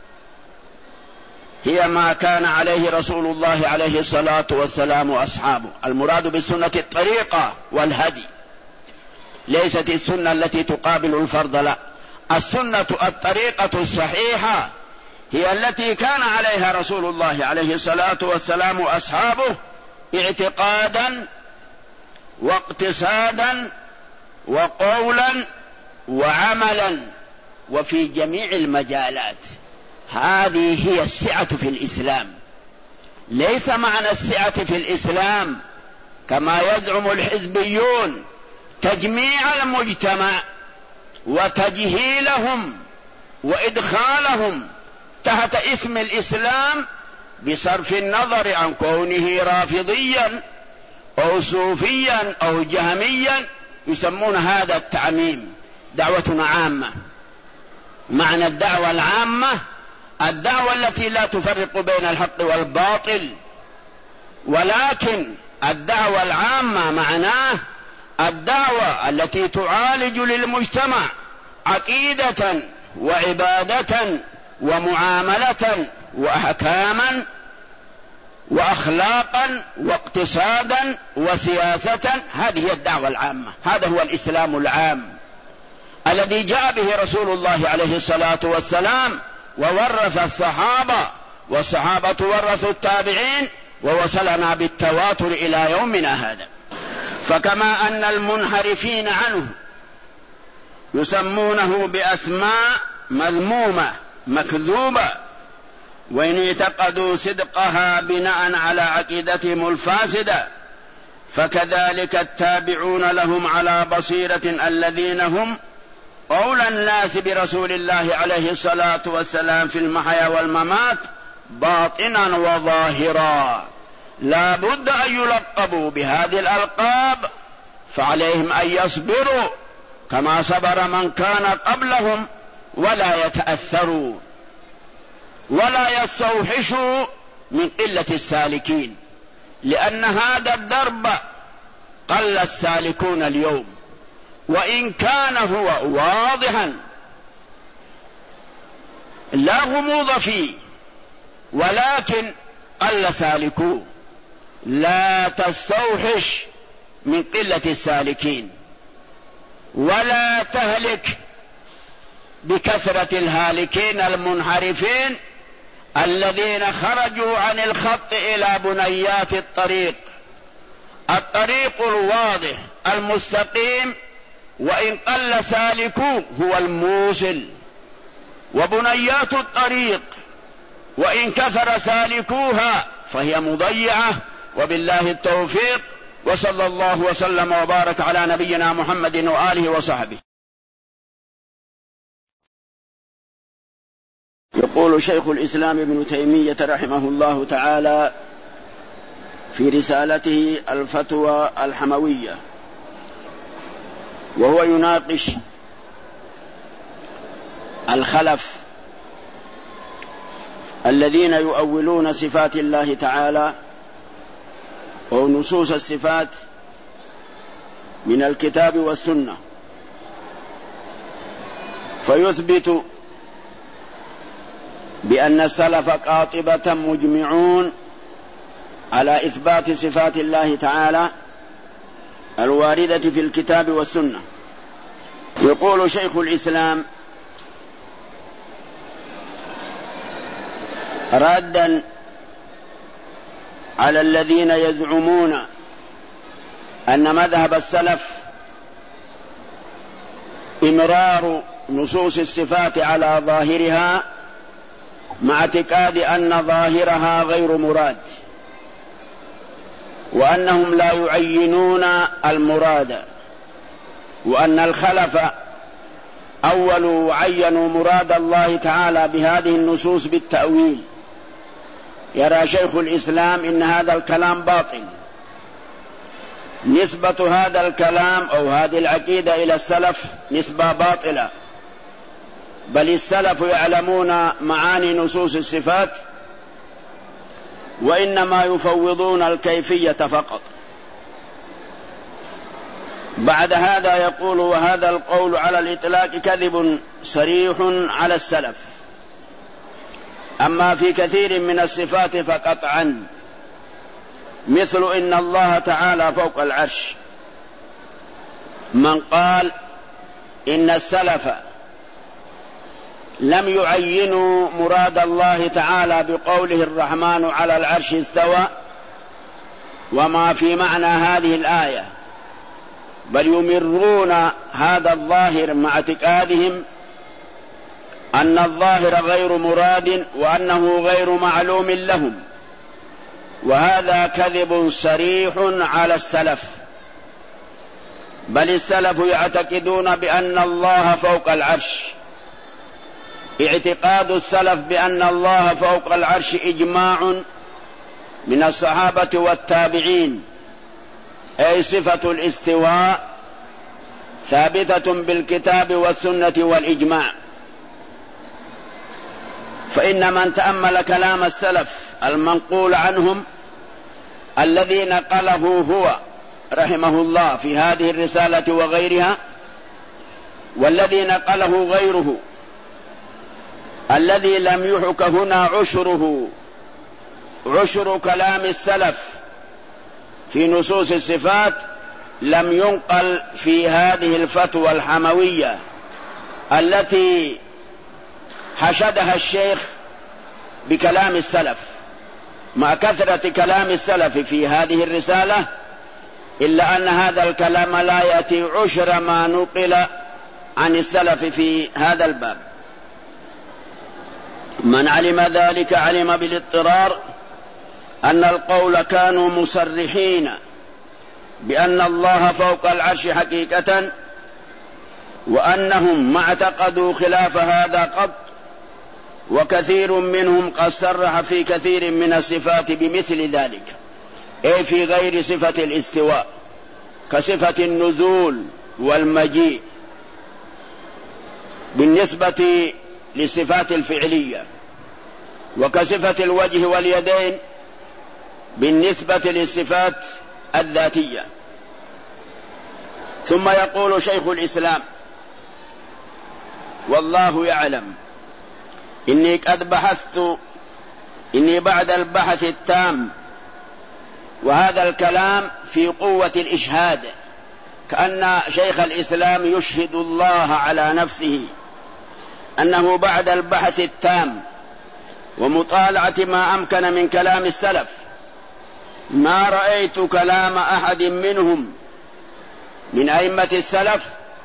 هي ما كان عليه رسول الله عليه الصلاة والسلام وأصحابه. المراد بالسنة الطريقة والهدي، ليست السنة التي تقابل الفرض، لا، السنة الطريقة الصحيحة هي التي كان عليها رسول الله عليه الصلاة والسلام وأصحابه اعتقادا واقتصادا وقولا وعملا وفي جميع المجالات. هذه هي السعة في الإسلام. ليس معنى السعة في الإسلام كما يزعم الحزبيون تجميع المجتمع وتجهيلهم وإدخالهم تحت اسم الإسلام بصرف النظر عن كونه رافضيا أو صوفيا أو جهميا، يسمون هذا التعميم. دعوتنا عامة. معنى الدعوة العامة الدعوة التي لا تفرق بين الحق والباطل، ولكن الدعوة العامة معناه الدعوة التي تعالج للمجتمع عقيدة وعبادة ومعاملة وأحكاما وأخلاقا واقتصادا وسياسة. هذه هي الدعوة العامة. هذا هو الإسلام العام الذي جاء به رسول الله عليه الصلاة والسلام وورث الصحابة، والصحابة ورثوا التابعين، ووصلنا بالتواتر إلى يومنا هذا. فكما أن المنحرفين عنه يسمونه بأسماء مذمومة مكذوبة وإن اعتقدوا صدقها بناء على عقيدتهم الفاسدة، فكذلك التابعون لهم على بصيرة الذين هم قول الناس برسول الله عليه الصلاة والسلام في المحيا والممات باطنا وظاهرا، لا بد أن يلقبوا بهذه الألقاب، فعليهم أن يصبروا كما صبر من كان قبلهم، ولا يتأثروا ولا يستوحشوا من قلة السالكين، لأن هذا الدرب قل السالكون اليوم، وإن كان هو واضحا لا غموض فيه، ولكن قل سالكوه. لا تستوحش من قلة السالكين، ولا تهلك بكثرة الهالكين المنحرفين الذين خرجوا عن الخط إلى بنيات الطريق. الطريق الواضح المستقيم وإن قل سالكوه هو الموصل، وبنيات الطريق وإن كثر سالكوها فهي مضيعة. وبالله التوفيق، وصلى الله وسلم وبارك على نبينا محمد وآله وصحبه. يقول شيخ الإسلام ابن تيمية رحمه الله تعالى في رسالته الفتوى الحموية، وهو يناقش الخلف الذين يؤولون صفات الله تعالى أو نصوص الصفات من الكتاب والسنة، فيثبت بأن السلف قاطبة مجمعون على إثبات صفات الله تعالى الواردة في الكتاب والسنة. يقول شيخ الإسلام ردا على الذين يزعمون أن مذهب السلف إمرار نصوص الصفات على ظاهرها مع اعتقاد أن ظاهرها غير مراد، وأنهم لا يعينون المراد، وأن الخلف أولوا عينوا مراد الله تعالى بهذه النصوص بالتأويل. يرى شيخ الإسلام إن هذا الكلام باطل، نسبة هذا الكلام أو هذه العقيدة إلى السلف نسبة باطلة، بل السلف يعلمون معاني نصوص الصفات وإنما يفوضون الكيفية فقط. بعد هذا يقول: وهذا القول على الإطلاق كذب صريح على السلف، أما في كثير من الصفات فقطعا، مثل إن الله تعالى فوق العرش. من قال إن السلف لم يعينوا مراد الله تعالى بقوله الرحمن على العرش استوى وما في معنى هذه الآية، بل يمرون هذا الظاهر مع اعتقادهم أن الظاهر غير مراد وأنه غير معلوم لهم، وهذا كذب صريح على السلف. بل السلف يعتقدون بأن الله فوق العرش. اعتقاد السلف بأن الله فوق العرش إجماع من الصحابة والتابعين، أي صفة الاستواء ثابتة بالكتاب والسنة والإجماع. فإن من تأمل كلام السلف المنقول عنهم الذي نقله هو رحمه الله في هذه الرسالة وغيرها، والذي نقله غيره الذي لم يحك هنا عشر كلام السلف في نصوص الصفات، لم ينقل في هذه الفتوى الحموية التي حشدها الشيخ بكلام السلف. مع كثرة كلام السلف في هذه الرسالة، إلا أن هذا الكلام لا يأتي عشر ما نقل عن السلف في هذا الباب. من علم ذلك علم بالاضطرار أن القول كانوا مصرحين بأن الله فوق العرش حقيقة، وأنهم ما اعتقدوا خلاف هذا قط، وكثير منهم قد صرح في كثير من الصفات بمثل ذلك، أي في غير صفة الاستواء كصفة النزول والمجيء بالنسبة للصفات الفعلية، وكصفة الوجه واليدين بالنسبة للصفات الذاتية. ثم يقول شيخ الإسلام: والله يعلم إني قد بحثت، إني بعد البحث التام، وهذا الكلام في قوة الإشهاد، كأن شيخ الإسلام يشهد الله على نفسه أنه بعد البحث التام ومطالعة ما أمكن من كلام السلف ما رأيت كلام أحد منهم من أئمة السلف،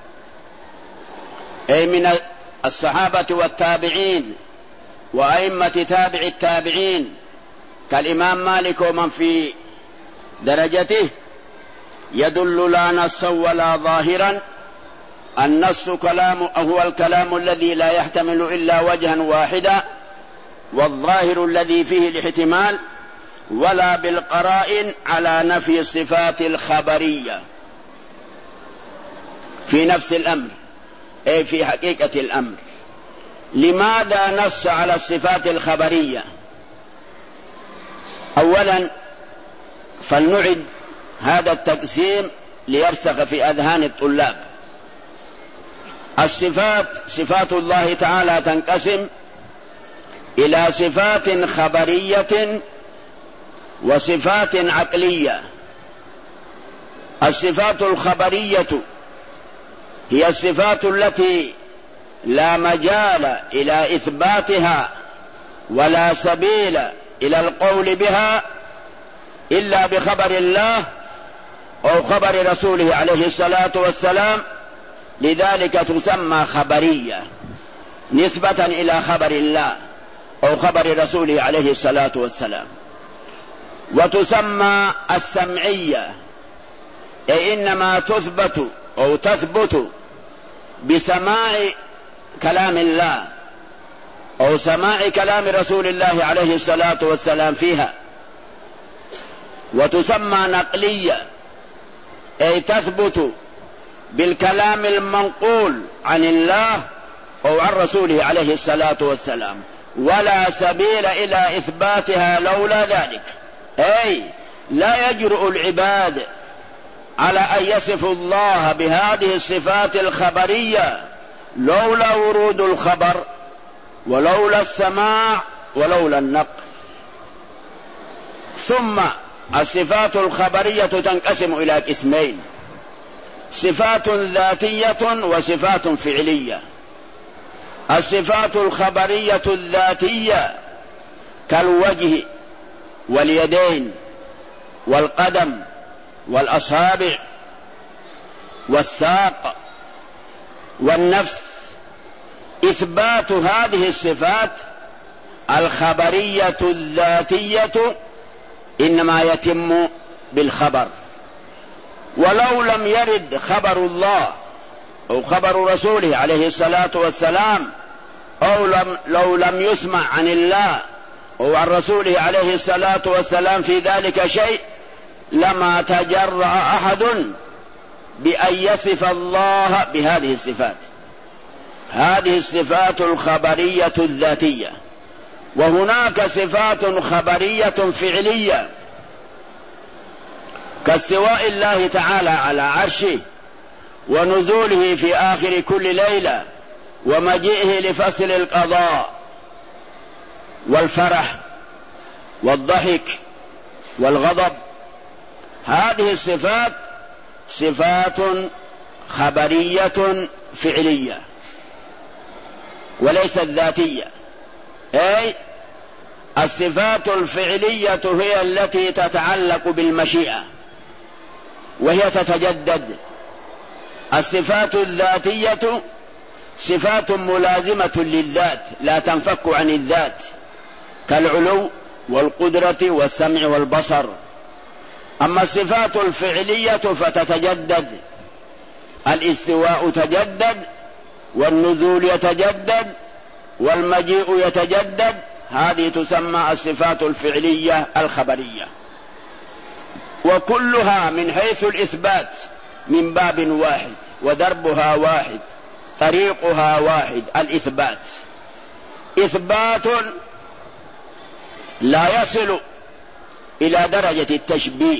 أي من الصحابة والتابعين وأئمة تابع التابعين كالإمام مالك ومن في درجته، يدل لا نصا ولا ظاهرا. النص كلام هو الكلام الذي لا يحتمل إلا وجها واحدا، والظاهر الذي فيه الاحتمال، ولا بالقرائن على نفي الصفات الخبرية في نفس الأمر، أي في حقيقة الأمر. لماذا نص على الصفات الخبرية؟ أولا فلنعد هذا التقسيم ليرسخ في أذهان الطلاب. الصفات، صفات الله تعالى تنقسم إلى صفات خبرية وصفات عقلية. الصفات الخبرية هي الصفات التي لا مجال إلى إثباتها ولا سبيل إلى القول بها إلا بخبر الله أو خبر رسوله عليه الصلاة والسلام، لذلك تسمى خبرية نسبة إلى خبر الله أو خبر رسوله عليه الصلاة والسلام. وتسمى السمعية، أي إنما تثبت أو تثبت بسماع كلام الله أو سماع كلام رسول الله عليه الصلاة والسلام فيها. وتسمى نقلية، أي تثبت بالكلام المنقول عن الله أو عن رسوله عليه الصلاة والسلام، ولا سبيل إلى إثباتها لولا ذلك، أي لا يجرؤ العباد على أن يصفوا الله بهذه الصفات الخبرية لولا ورود الخبر ولولا السماع ولولا النقل. ثم الصفات الخبرية تنقسم إلى قسمين: صفات ذاتية وصفات فعلية. الصفات الخبرية الذاتية كالوجه واليدين والقدم والأصابع والساق والنفس. إثبات هذه الصفات الخبرية الذاتية إنما يتم بالخبر، ولو لم يرد خبر الله أو خبر رسوله عليه الصلاة والسلام أو لو لم يسمع عن الله أو عن رسوله عليه الصلاة والسلام في ذلك شيء، لما تجرأ أحد بأن يصف الله بهذه الصفات. هذه الصفات الخبرية الذاتية. وهناك صفات خبرية فعلية كاستواء الله تعالى على عرشه ونزوله في آخر كل ليلة ومجيئه لفصل القضاء والفرح والضحك والغضب. هذه الصفات صفات خبرية فعلية وليست ذاتية. أي الصفات الفعلية هي التي تتعلق بالمشيئة وهي تتجدد. الصفات الذاتية صفات ملازمة للذات لا تنفك عن الذات، كالعلو والقدرة والسمع والبصر. أما الصفات الفعلية فتتجدد، الاستواء تجدد والنزول يتجدد والمجيء يتجدد. هذه تسمى الصفات الفعلية الخبرية، وكلها من حيث الإثبات من باب واحد ودربها واحد طريقها واحد. الإثبات إثبات لا يصل إلى درجة التشبيه،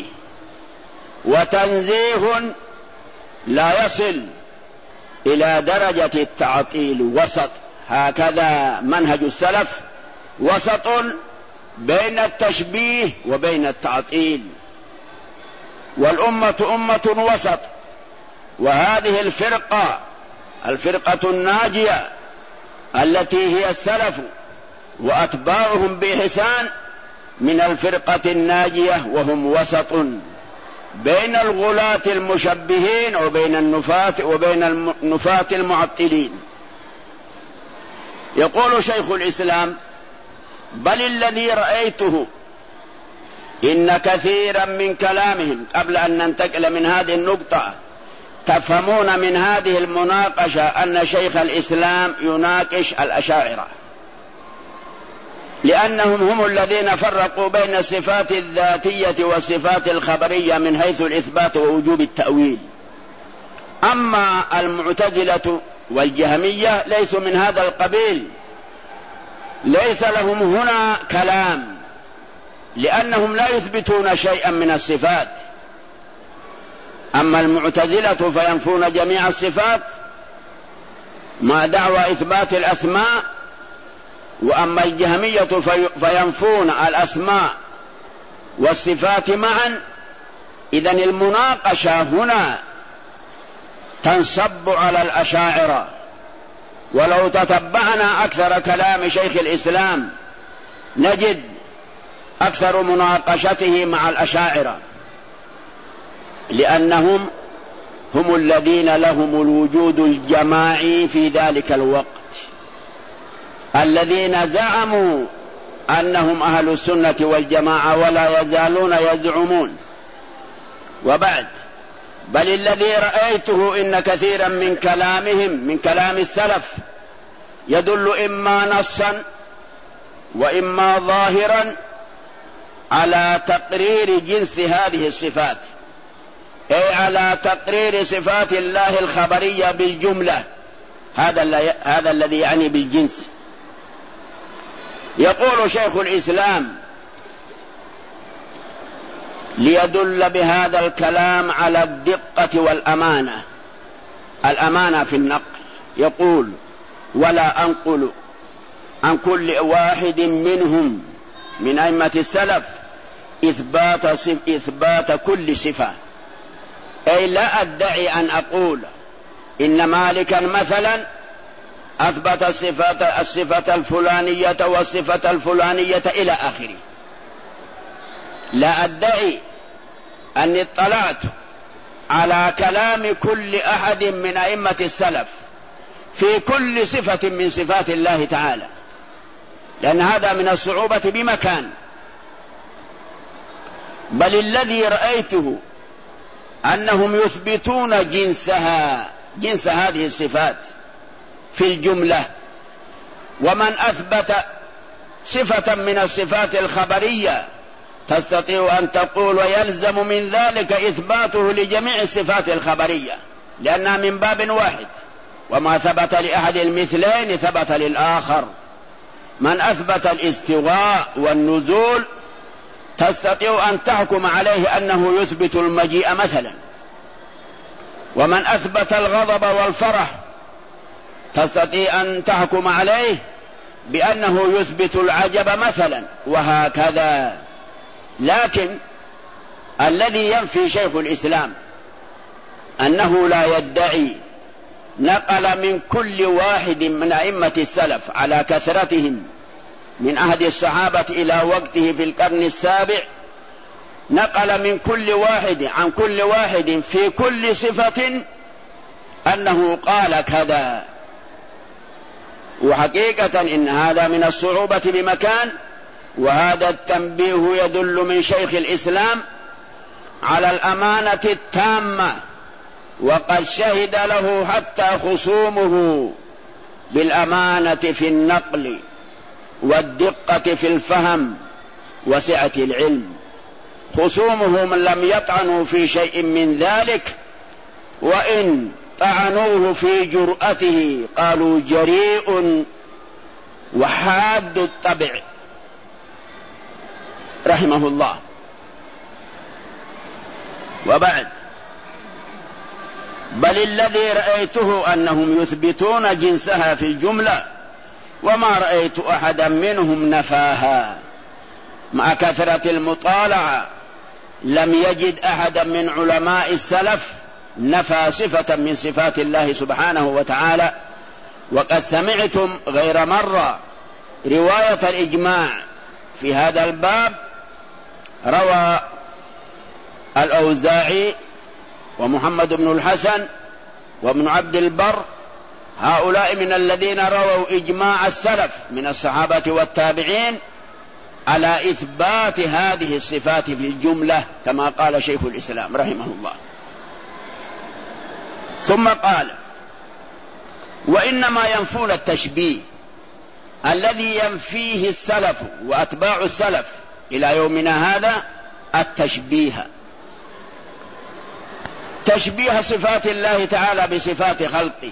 وتنزيه لا يصل إلى درجة التعطيل. وسط، هكذا منهج السلف، وسط بين التشبيه وبين التعطيل. والأمة أمة وسط، وهذه الفرقة الناجية التي هي السلف وأتباعهم بإحسان من الفرقة الناجية، وهم وسط بين الغلاة المشبهين وبين النفاة المعطلين. يقول شيخ الإسلام: بل الذي رأيته إن كثيرا من كلامهم، قبل أن ننتقل من هذه النقطة تفهمون من هذه المناقشة أن شيخ الإسلام يناقش الأشاعرة، لأنهم هم الذين فرقوا بين الصفات الذاتية والصفات الخبرية من حيث الإثبات ووجوب التأويل. أما المعتزلة والجهمية ليسوا من هذا القبيل، ليس لهم هنا كلام، لأنهم لا يثبتون شيئا من الصفات. أما المعتزلة فينفون جميع الصفات مع دعوى إثبات الأسماء، وأما الجهمية فينفون الأسماء والصفات معا. إذن المناقشة هنا تنصب على الأشاعرة. ولو تتبعنا أكثر كلام شيخ الإسلام نجد أكثر مناقشته مع الأشاعرة، لأنهم هم الذين لهم الوجود الجماعي في ذلك الوقت، الذين زعموا أنهم أهل السنة والجماعة ولا يزالون يزعمون. وبعد، بل الذي رأيته إن كثيرا من كلامهم من كلام السلف يدل إما نصا وإما ظاهرا على تقرير جنس هذه الصفات، أي على تقرير صفات الله الخبرية بالجملة، هذا الذي يعني بالجنس. يقول شيخ الإسلام ليدل بهذا الكلام على الدقة والأمانة، الأمانة في النقل، يقول: ولا أنقل عن كل واحد منهم من أئمة السلف إثبات كل صفة، أي لا أدعي أن أقول إن مالكا مثلا أثبت الصفة الفلانية والصفة الفلانية إلى آخره. لا أدعي أني اطلعت على كلام كل أحد من أئمة السلف في كل صفة من صفات الله تعالى، لأن هذا من الصعوبة بمكان. بل الذي رأيته أنهم يثبتون جنس هذه الصفات في الجملة، ومن أثبت صفة من الصفات الخبرية تستطيع أن تقول ويلزم من ذلك إثباته لجميع الصفات الخبرية، لأنها من باب واحد، وما ثبت لأحد المثلين ثبت للآخر. من أثبت الاستواء والنزول تستطيع أن تحكم عليه أنه يثبت المجيء مثلا، ومن أثبت الغضب والفرح تستطيع أن تحكم عليه بأنه يثبت العجب مثلا، وهكذا. لكن الذي ينفي شيخ الإسلام أنه لا يدعي نقل من كل واحد من أئمة السلف على كثرتهم من عهد الصحابة إلى وقته في القرن السابع، نقل من كل واحد عن كل واحد في كل صفة أنه قال كذا. وحقيقة إن هذا من الصعوبة بمكان، وهذا التنبيه يدل من شيخ الإسلام على الأمانة التامة، وقد شهد له حتى خصومه بالأمانة في النقل والدقة في الفهم وسعة العلم. خصومه من لم يطعنوا في شيء من ذلك، وإن طعنوه في جرأته قالوا جريء وحاد الطبع رحمه الله. وبعد، بل الذي رأيته أنهم يثبتون جنسها في الجملة، وما رأيت أحدا منهم نفاها. مع كثرة المطالعة لم يجد أحدا من علماء السلف نفى صفة من صفات الله سبحانه وتعالى. وقد سمعتم غير مرة رواية الإجماع في هذا الباب، روى الأوزاعي ومحمد بن الحسن وابن عبد البر، هؤلاء من الذين رووا إجماع السلف من الصحابة والتابعين على إثبات هذه الصفات في الجملة كما قال شيخ الإسلام رحمه الله. ثم قال: وإنما ينفون التشبيه الذي ينفيه السلف وأتباع السلف إلى يومنا هذا، التشبيه، تشبيه صفات الله تعالى بصفات خلقه،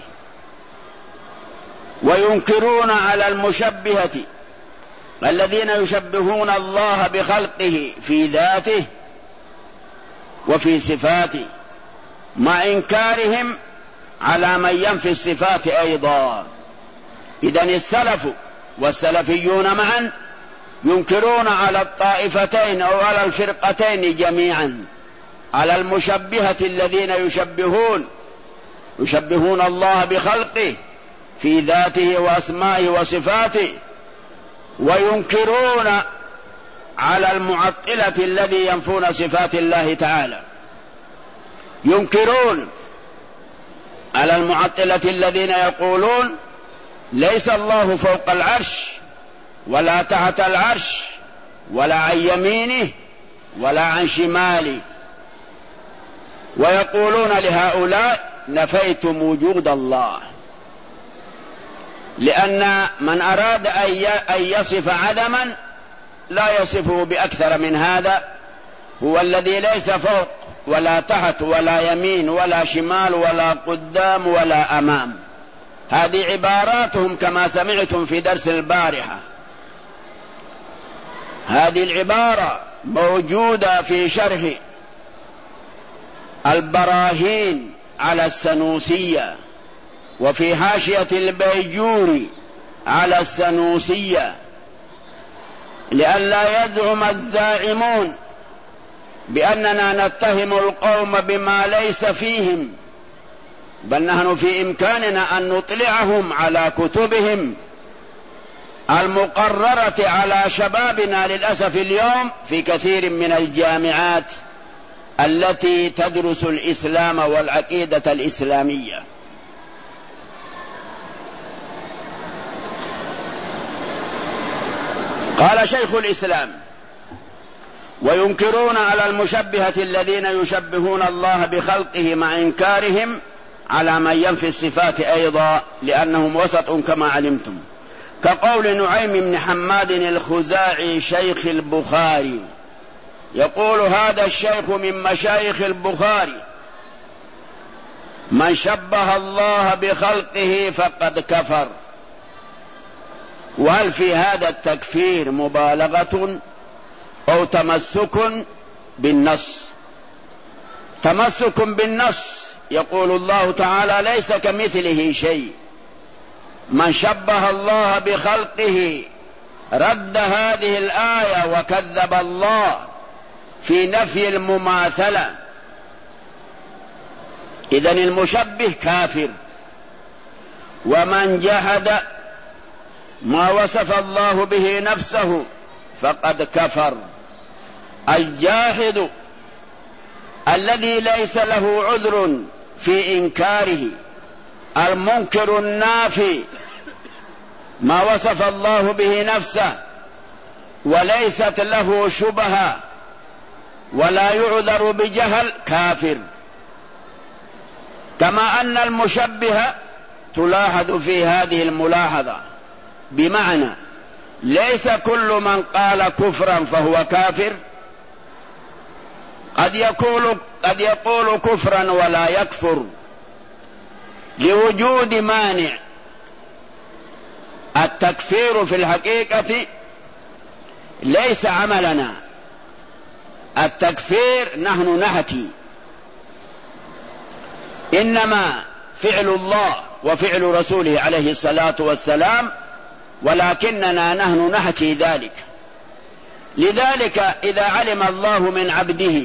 وينكرون على المشبهة الذين يشبهون الله بخلقه في ذاته وفي صفاته، مع إنكارهم على من ينفي الصفات أيضا. إذن السلف والسلفيون معا ينكرون على الطائفتين أو على الفرقتين جميعا، على المشبهة الذين يشبهون الله بخلقه في ذاته وأسمائه وصفاته، وينكرون على المعطلة الذي ينفون صفات الله تعالى، ينكرون على المعطلة الذين يقولون ليس الله فوق العرش ولا تحت العرش ولا عن يمينه ولا عن شماله، ويقولون لهؤلاء نفيتم وجود الله، لأن من أراد أن يصف عدما لا يصفه بأكثر من هذا، هو الذي ليس فوق ولا تحت ولا يمين ولا شمال ولا قدام ولا أمام. هذه عباراتهم كما سمعتم في درس البارحة، هذه العبارة موجودة في شرح البراهين على السنوسية وفي حاشية البيجوري على السنوسية، لئلا يزعم الزاعمون بأننا نتهم القوم بما ليس فيهم، بل نحن في إمكاننا أن نطلعهم على كتبهم المقررة على شبابنا للأسف اليوم في كثير من الجامعات التي تدرس الإسلام والعقيدة الإسلامية. قال شيخ الإسلام: وينكرون على المشبهة الذين يشبهون الله بخلقه مع إنكارهم على من ينفي الصفات أيضا، لأنهم وسط كما علمتم، كقول نعيم بن حماد الخزاعي شيخ البخاري، يقول هذا الشيخ من مشايخ البخاري: من شبه الله بخلقه فقد كفر. وهل في هذا التكفير مبالغة أو تمسك بالنص؟ تمسك بالنص، يقول الله تعالى: ليس كمثله شيء. من شبه الله بخلقه رد هذه الآية وكذب الله في نفي المماثلة. إذن المشبه كافر. ومن جحد ما وصف الله به نفسه فقد كفر. الجاحد الذي ليس له عذر في إنكاره، المنكر النافي ما وصف الله به نفسه وليست له شبهة ولا يعذر بجهل، كافر. كما أن المشبه تلاحظ في هذه الملاحظة، بمعنى ليس كل من قال كفرا فهو كافر، قد يقول كفرا ولا يكفر لوجود مانع. التكفير في الحقيقة ليس عملنا، التكفير نحن نحكي، إنما فعل الله وفعل رسوله عليه الصلاة والسلام، ولكننا نحن نحكي ذلك. لذلك إذا علم الله من عبده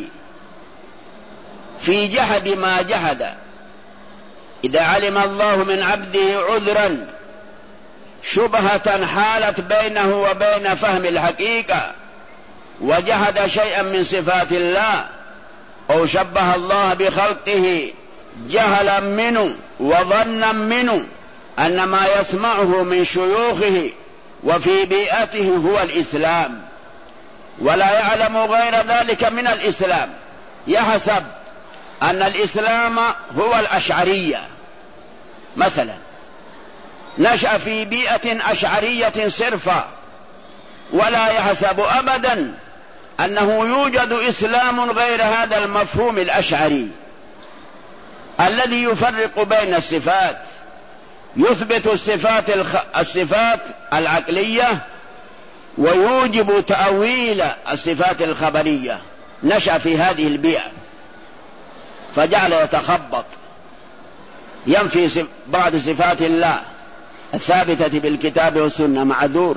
في جحد ما جحد، إذا علم الله من عبده عذرا شبهة حالت بينه وبين فهم الحقيقة وجحد شيئا من صفات الله أو شبه الله بخلقه جهلا منه وظنا منه أن ما يسمعه من شيوخه وفي بيئته هو الإسلام، ولا يعلم غير ذلك من الإسلام، يحسب أن الإسلام هو الأشعرية مثلا، نشأ في بيئة أشعرية صرفة، ولا يحسب أبدا أنه يوجد إسلام غير هذا المفهوم الأشعري الذي يفرق بين الصفات، يثبت الصفات العقلية ويوجب تأويل الصفات الخبرية. نشأ في هذه البيئة فجعل يتخبط، ينفي بعض صفات الله الثابتة بالكتاب والسنة، معذور،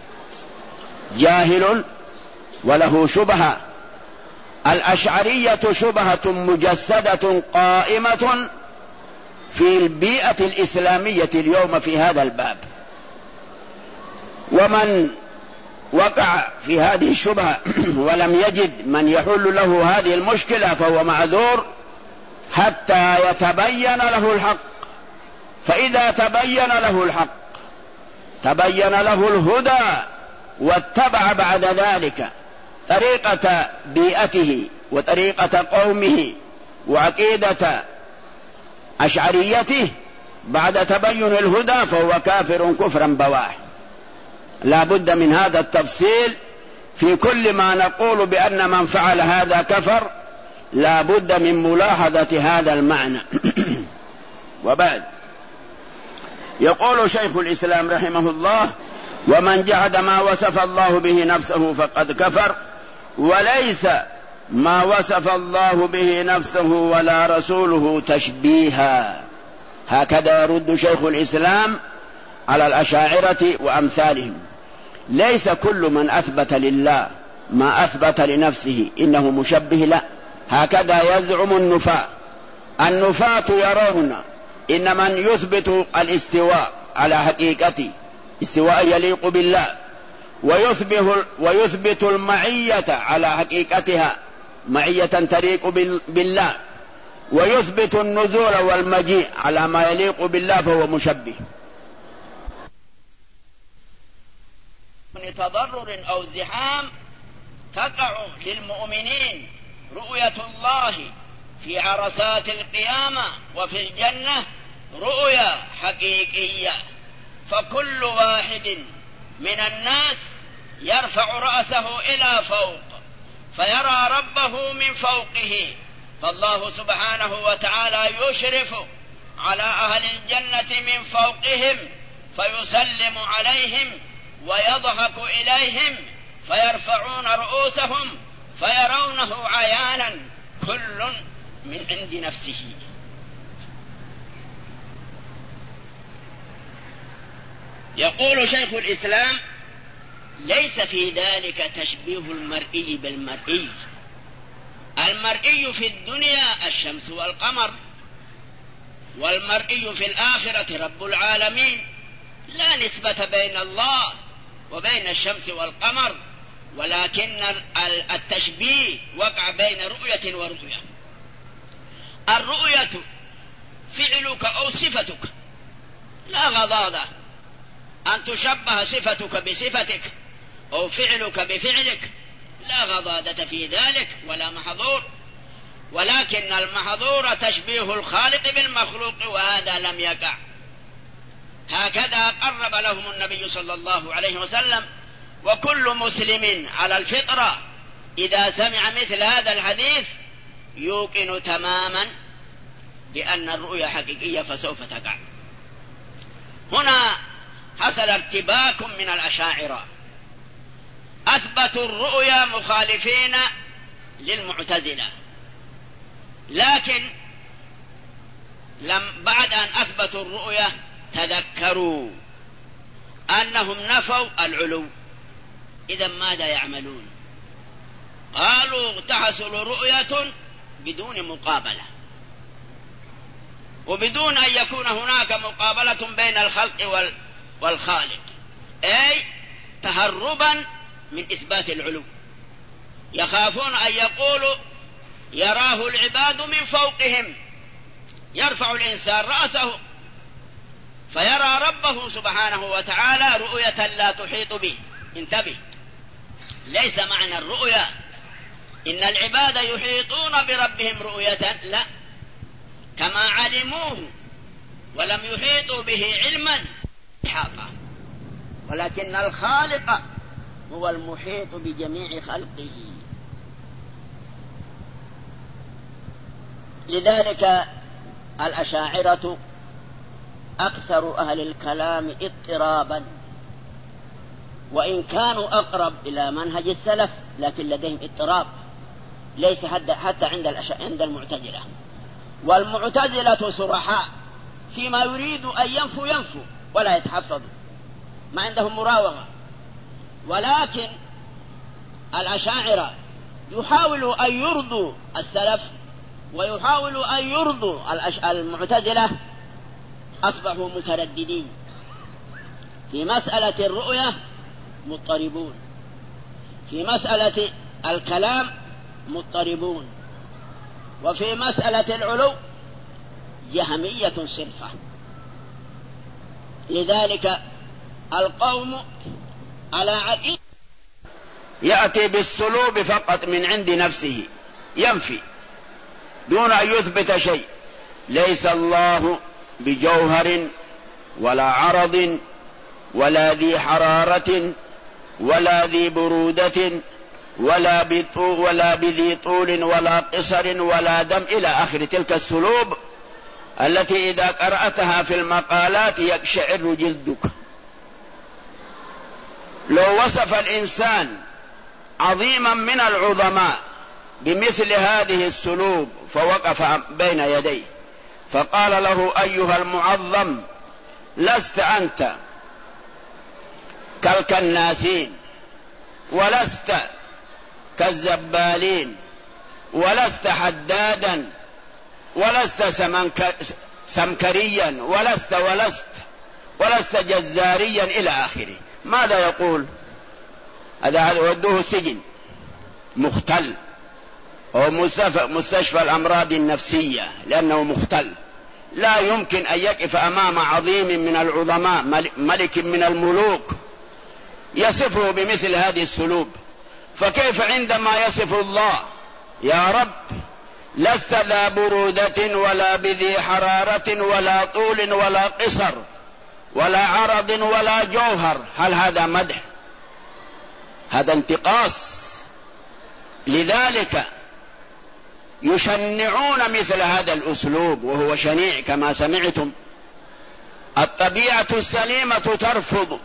جاهل وله شبهة. الأشعرية شبهة مجسدة قائمة في البيئة الإسلامية اليوم في هذا الباب. ومن وقع في هذه الشبهة ولم يجد من يحل له هذه المشكلة فهو معذور حتى يتبين له الحق. فإذا تبين له الحق تبين له الهدى واتبع بعد ذلك طريقة بيئته وطريقة قومه وعقيدة أشعريته بعد تبين الهدى فهو كافر كفرا بواح. لا بد من هذا التفصيل في كل ما نقول بأن من فعل هذا كفر، لا بد من ملاحظة هذا المعنى. وبعد يقول شيخ الإسلام رحمه الله: ومن جحد ما وصف الله به نفسه فقد كفر، وليس ما وصف الله به نفسه ولا رسوله تشبيها. هكذا يرد شيخ الإسلام على الأشاعرة وأمثالهم. ليس كل من أثبت لله ما أثبت لنفسه إنه مشبه، لا، هكذا يزعم النفاة. النفاة يرون إن من يثبت الاستواء على حقيقته استواء يليق بالله، ويثبت المعية على حقيقتها معية تليق بالله، ويثبت النزول والمجيء على ما يليق بالله، فهو مشبه. من تضرر أو زحام تقع للمؤمنين رؤية الله في عرصات القيامة وفي الجنة رؤيا حقيقية، فكل واحد من الناس يرفع رأسه إلى فوق فيرى ربه من فوقه، فالله سبحانه وتعالى يشرف على أهل الجنة من فوقهم فيسلم عليهم ويضحك إليهم فيرفعون رؤوسهم فيرونه عيانا كل من عند نفسه. يقول شيخ الإسلام: ليس في ذلك تشبيه المرئي بالمرئي. المرئي في الدنيا الشمس والقمر، والمرئي في الآخرة رب العالمين، لا نسبة بين الله وبين الشمس والقمر، ولكن التشبيه وقع بين رؤية ورؤية. الرؤية فعلك أو صفتك، لا غضاضة أن تشبه صفتك بصفتك أو فعلك بفعلك، لا غضاضة في ذلك ولا محظور، ولكن المحظور تشبيه الخالق بالمخلوق، وهذا لم يقع. هكذا قرب لهم النبي صلى الله عليه وسلم. وكل مسلم على الفطرة إذا سمع مثل هذا الحديث يوقن تماما بأن الرؤيا حقيقية فسوف تقع. هنا حصل ارتباك من الأشاعرة، أثبتوا الرؤيا مخالفين للمعتزلة، لكن بعد أن أثبتوا الرؤيا تذكروا أنهم نفوا العلو. إذا ماذا يعملون؟ قالوا تحصل رؤية بدون مقابلة، وبدون أن يكون هناك مقابلة بين الخلق والخالق، أي تهربا من إثبات العلو. يخافون أن يقولوا يراه العباد من فوقهم، يرفع الإنسان رأسه فيرى ربه سبحانه وتعالى رؤية لا تحيط به. انتبه، ليس معنى الرؤيا إن العباد يحيطون بربهم رؤية، لا، كما علموه ولم يحيطوا به علما إحاطة، ولكن الخالق هو المحيط بجميع خلقه. لذلك الأشاعرة أكثر أهل الكلام اضطرابا، وإن كانوا أقرب إلى منهج السلف لكن لديهم اضطراب، ليس حتى عند المعتزلة. والمعتزلة صرحاء فيما يريد أن ينفوا ولا يتحفظوا، ما عندهم مراوغة. ولكن الأشاعرة يحاولوا أن يرضوا السلف ويحاولوا أن يرضوا المعتزلة، أصبحوا مترددين في مسألة الرؤية، مضطربون. في مسألة الكلام مضطربون، وفي مسألة العلو جهمية صرفة. لذلك القوم على عقيدة يأتي بالسلوب فقط من عند نفسه، ينفي دون أن يثبت شيء. ليس الله بجوهر ولا عرض ولا ذي حرارة ولا ذي برودة ولا بذي طول ولا قصر ولا دم إلى آخر تلك السلوب التي إذا قرأتها في المقالات يقشعر جلدك. لو وصف الإنسان عظيما من العظماء بمثل هذه السلوب فوقف بين يديه فقال له: أيها المعظم، لست أنت كالكناسين، ولست كالزبالين، ولست حدادا، ولست سمكريا، ولست جزاريا إلى آخره. ماذا يقول؟ هذا ودوه السجن، مختل، هو مستشفى الأمراض النفسية لأنه مختل، لا يمكن أن يقف أمام عظيم من العظماء، ملك من الملوك، يصفه بمثل هذه السلوب. فكيف عندما يصف الله: يا رب لست ذا برودة ولا بذي حرارة ولا طول ولا قصر ولا عرض ولا جوهر، هل هذا مدح؟ هذا انتقاص. لذلك يشنعون مثل هذا الأسلوب، وهو شنيع كما سمعتم. الطبيعة السليمة ترفض.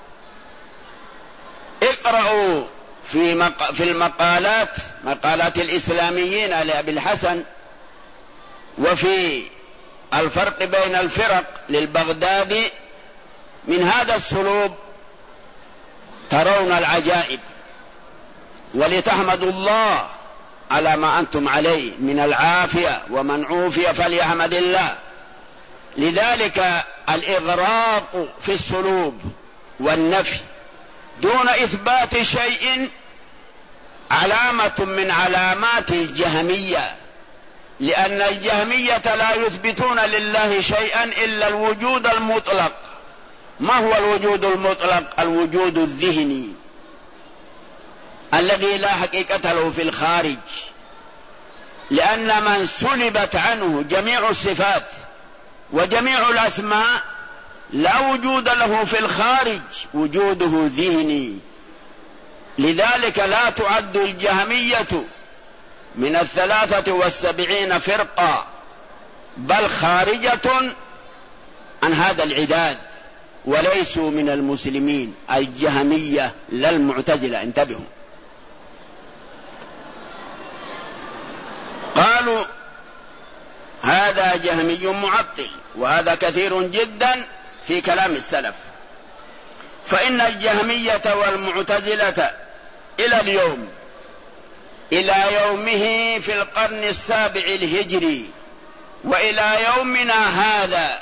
اقرأوا في المقالات، مقالات الإسلاميين لأبي الحسن، وفي الفرق بين الفرق للبغدادي من هذا السلوب ترون العجائب. ولتحمدوا الله على ما أنتم عليه من العافية، ومن عوفي فليحمد الله. لذلك الإغراق في السلوب والنفي دون إثبات شيء علامة من علامات الجهمية، لأن الجهمية لا يثبتون لله شيئا إلا الوجود المطلق. ما هو الوجود المطلق؟ الوجود الذهني الذي لا حقيقة له في الخارج، لأن من سلبت عنه جميع الصفات وجميع الأسماء لا وجود له في الخارج، وجوده ذهني. لذلك لا تعد الجهمية من 73 فرقة، بل خارجة عن هذا العداد، وليسوا من المسلمين. الجهمية لا المعتزلة، انتبهوا. قالوا هذا جهمي معطل، وهذا كثير جدا في كلام السلف. فإن الجهمية والمعتزلة إلى اليوم، إلى يومه في القرن 7 الهجري وإلى يومنا هذا،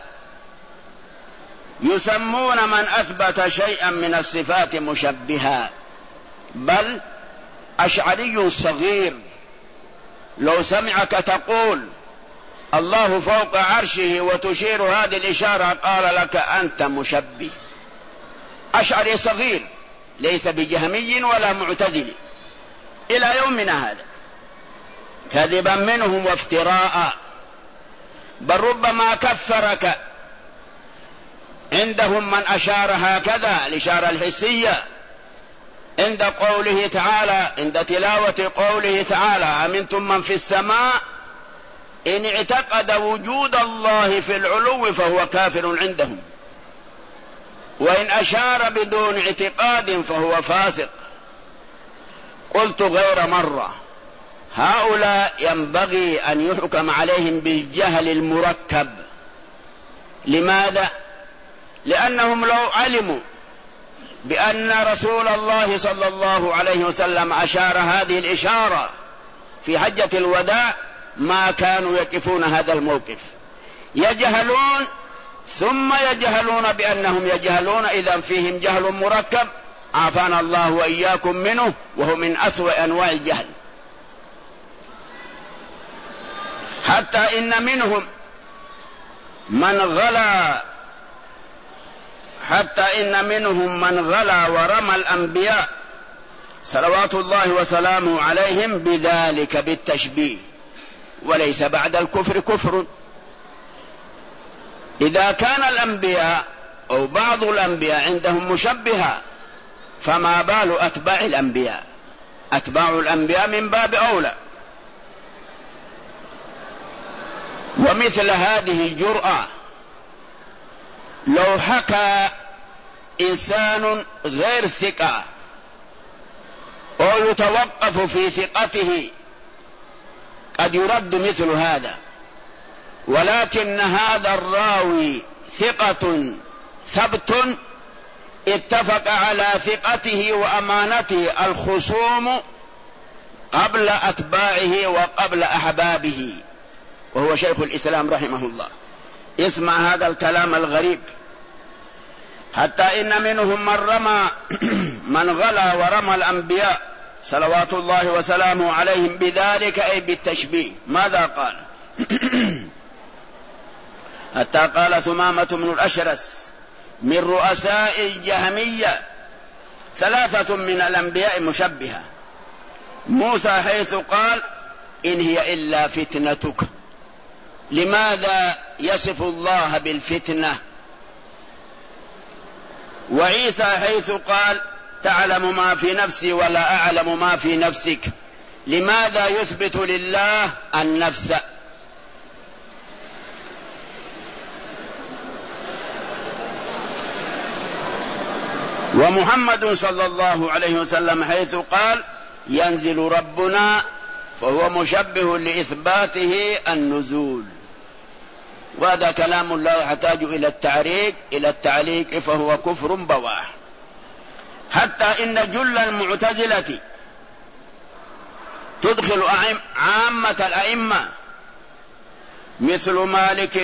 يسمون من أثبت شيئا من الصفات مشبها. بل أشعري صغير لو سمعك تقول الله فوق عرشه وتشير هذه الإشارة قال لك أنت مشبه. أشعري صغير ليس بجهمي ولا معتزلي إلى يومنا هذا، كذبا منهم وافتراء. بل ربما كفرك عندهم من أشار هكذا الإشارة الحسية عند قوله تعالى، عند تلاوة قوله تعالى: أمنتم من في السماء، إن اعتقد وجود الله في العلو فهو كافر عندهم، وإن أشار بدون اعتقاد فهو فاسق. قلت غير مرة: هؤلاء ينبغي أن يحكم عليهم بالجهل المركب. لماذا؟ لأنهم لو علموا بأن رسول الله صلى الله عليه وسلم أشار هذه الإشارة في حجة الوداع ما كانوا يقفون هذا الموقف. يجهلون ثم يجهلون بأنهم يجهلون، إذا فيهم جهل مركب، عافانا الله وإياكم منه، وهو من أسوأ أنواع الجهل. حتى إن منهم من غلا ورمى الأنبياء صلوات الله وسلامه عليهم بذلك بالتشبيه، وليس بعد الكفر كفر. إذا كان الأنبياء أو بعض الأنبياء عندهم مشبهة، فما بال أتباع الأنبياء؟ أتباع الأنبياء من باب أولى. ومثل هذه الجرأة لو حكى إنسان غير ثقة أو يتوقف في ثقته قد يرد مثل هذا، ولكن هذا الراوي ثقة ثبت اتفق على ثقته وأمانته الخصوم قبل أتباعه وقبل أحبابه، وهو شيخ الإسلام رحمه الله. اسمع هذا الكلام الغريب. حتى إن منهم من غلا ورمى الأنبياء صلوات الله وسلامه عليهم بذلك، أي بالتشبيه. ماذا قال؟ حتى قال ثمامة بن الأشرس من رؤساء الجهمية 3 من الأنبياء مشبهة: موسى حيث قال إن هي إلا فتنتك. لماذا يصف الله بالفتنة؟ وعيسى حيث قال تعلم ما في نفسي ولا أعلم ما في نفسك. لماذا يثبت لله النفس؟ ومحمد صلى الله عليه وسلم حيث قال ينزل ربنا، فهو مشبه لإثباته النزول. وهذا كلام لا يحتاج إلى التعليق فهو كفر بواح. حتى إن جل المعتزلة تدخل عامة الأئمة مثل مالك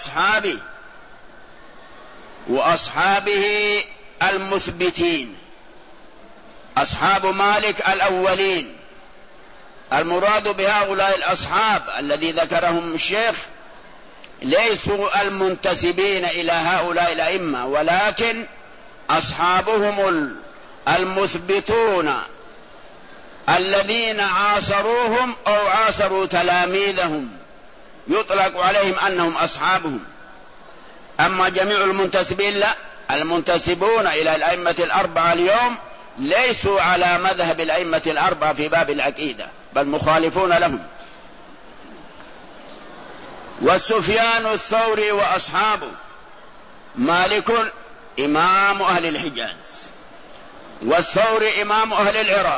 وأصحابه المثبتين. أصحاب مالك الأولين، المراد بهؤلاء الأصحاب الذي ذكرهم الشيخ ليسوا المنتسبين إلى هؤلاء الأئمة، ولكن أصحابهم المثبتون الذين عاصروهم أو عاصروا تلاميذهم يطلق عليهم أنهم أصحابهم. أما جميع المنتسبين لا، المنتسبون إلى الأئمة الأربعة اليوم ليسوا على مذهب الأئمة الأربعة في باب العقيدة، بل مخالفون لهم. والسفيان الثوري وأصحابه: مالك إمام أهل الحجاز، والثوري إمام أهل العراق،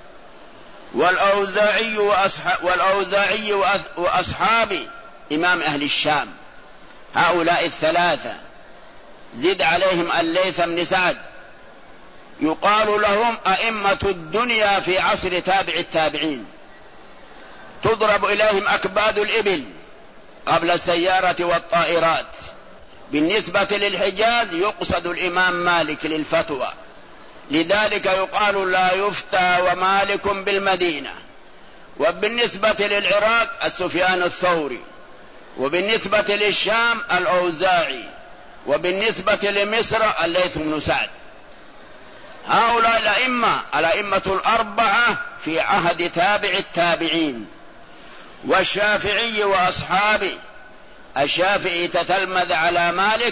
والأوزاعي وأصحابه إمام أهل الشام. هؤلاء 3 زد عليهم الليث بن سعد، يقال لهم أئمة الدنيا في عصر تابع التابعين، تضرب إليهم أكباد الإبل قبل السيارة والطائرات. بالنسبة للحجاز يقصد الإمام مالك للفتوى، لذلك يقال لا يفتى ومالك بالمدينة. وبالنسبة للعراق السفيان الثوري، وبالنسبة للشام الأوزاعي، وبالنسبة لمصر الليث بن سعد. هؤلاء الأئمة الأربعة في عهد تابع التابعين. والشافعي وأصحابه: الشافعي تتلمذ على مالك،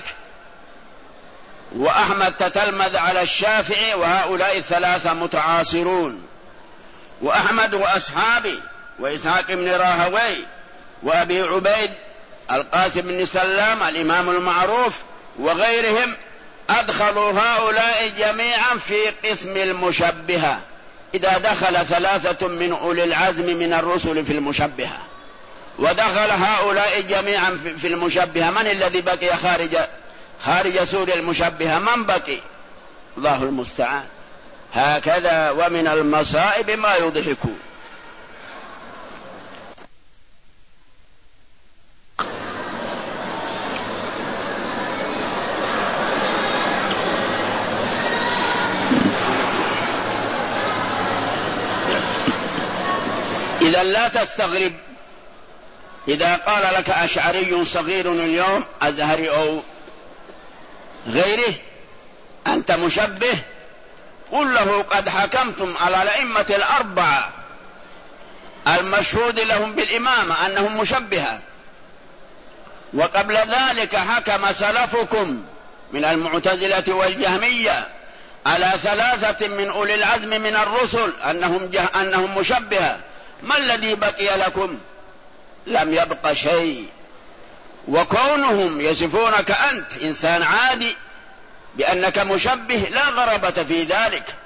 وأحمد تتلمذ على الشافعي، وهؤلاء 3 متعاصرون. وأحمد وأصحابه وإسحاق بن راهوي وأبي عبيد القاسم بن سلام الإمام المعروف وغيرهم أدخلوا هؤلاء جميعا في قسم المشبهة، إذا دخل 3 من أولي العزم من الرسل في المشبهة ودخل هؤلاء جميعا في المشبهة، من الذي بقي خارج سور المشبهة؟ من بقي؟ الله المستعان. هكذا ومن المصائب ما يضحكون. بل لا تستغرب إذا قال لك أشعري صغير اليوم أزهري أو غيره أنت مشبه، قل له قد حكمتم على الأئمة الأربعة المشهود لهم بالإمامة أنهم مشبهة، وقبل ذلك حكم سلفكم من المعتزلة والجهمية على 3 من أولي العزم من الرسل أنهم مشبهة. ما الذي بقي لكم؟ لم يبق شيء. وكونهم يصفونك أنت إنسان عادي بأنك مشبه لا غرابة في ذلك.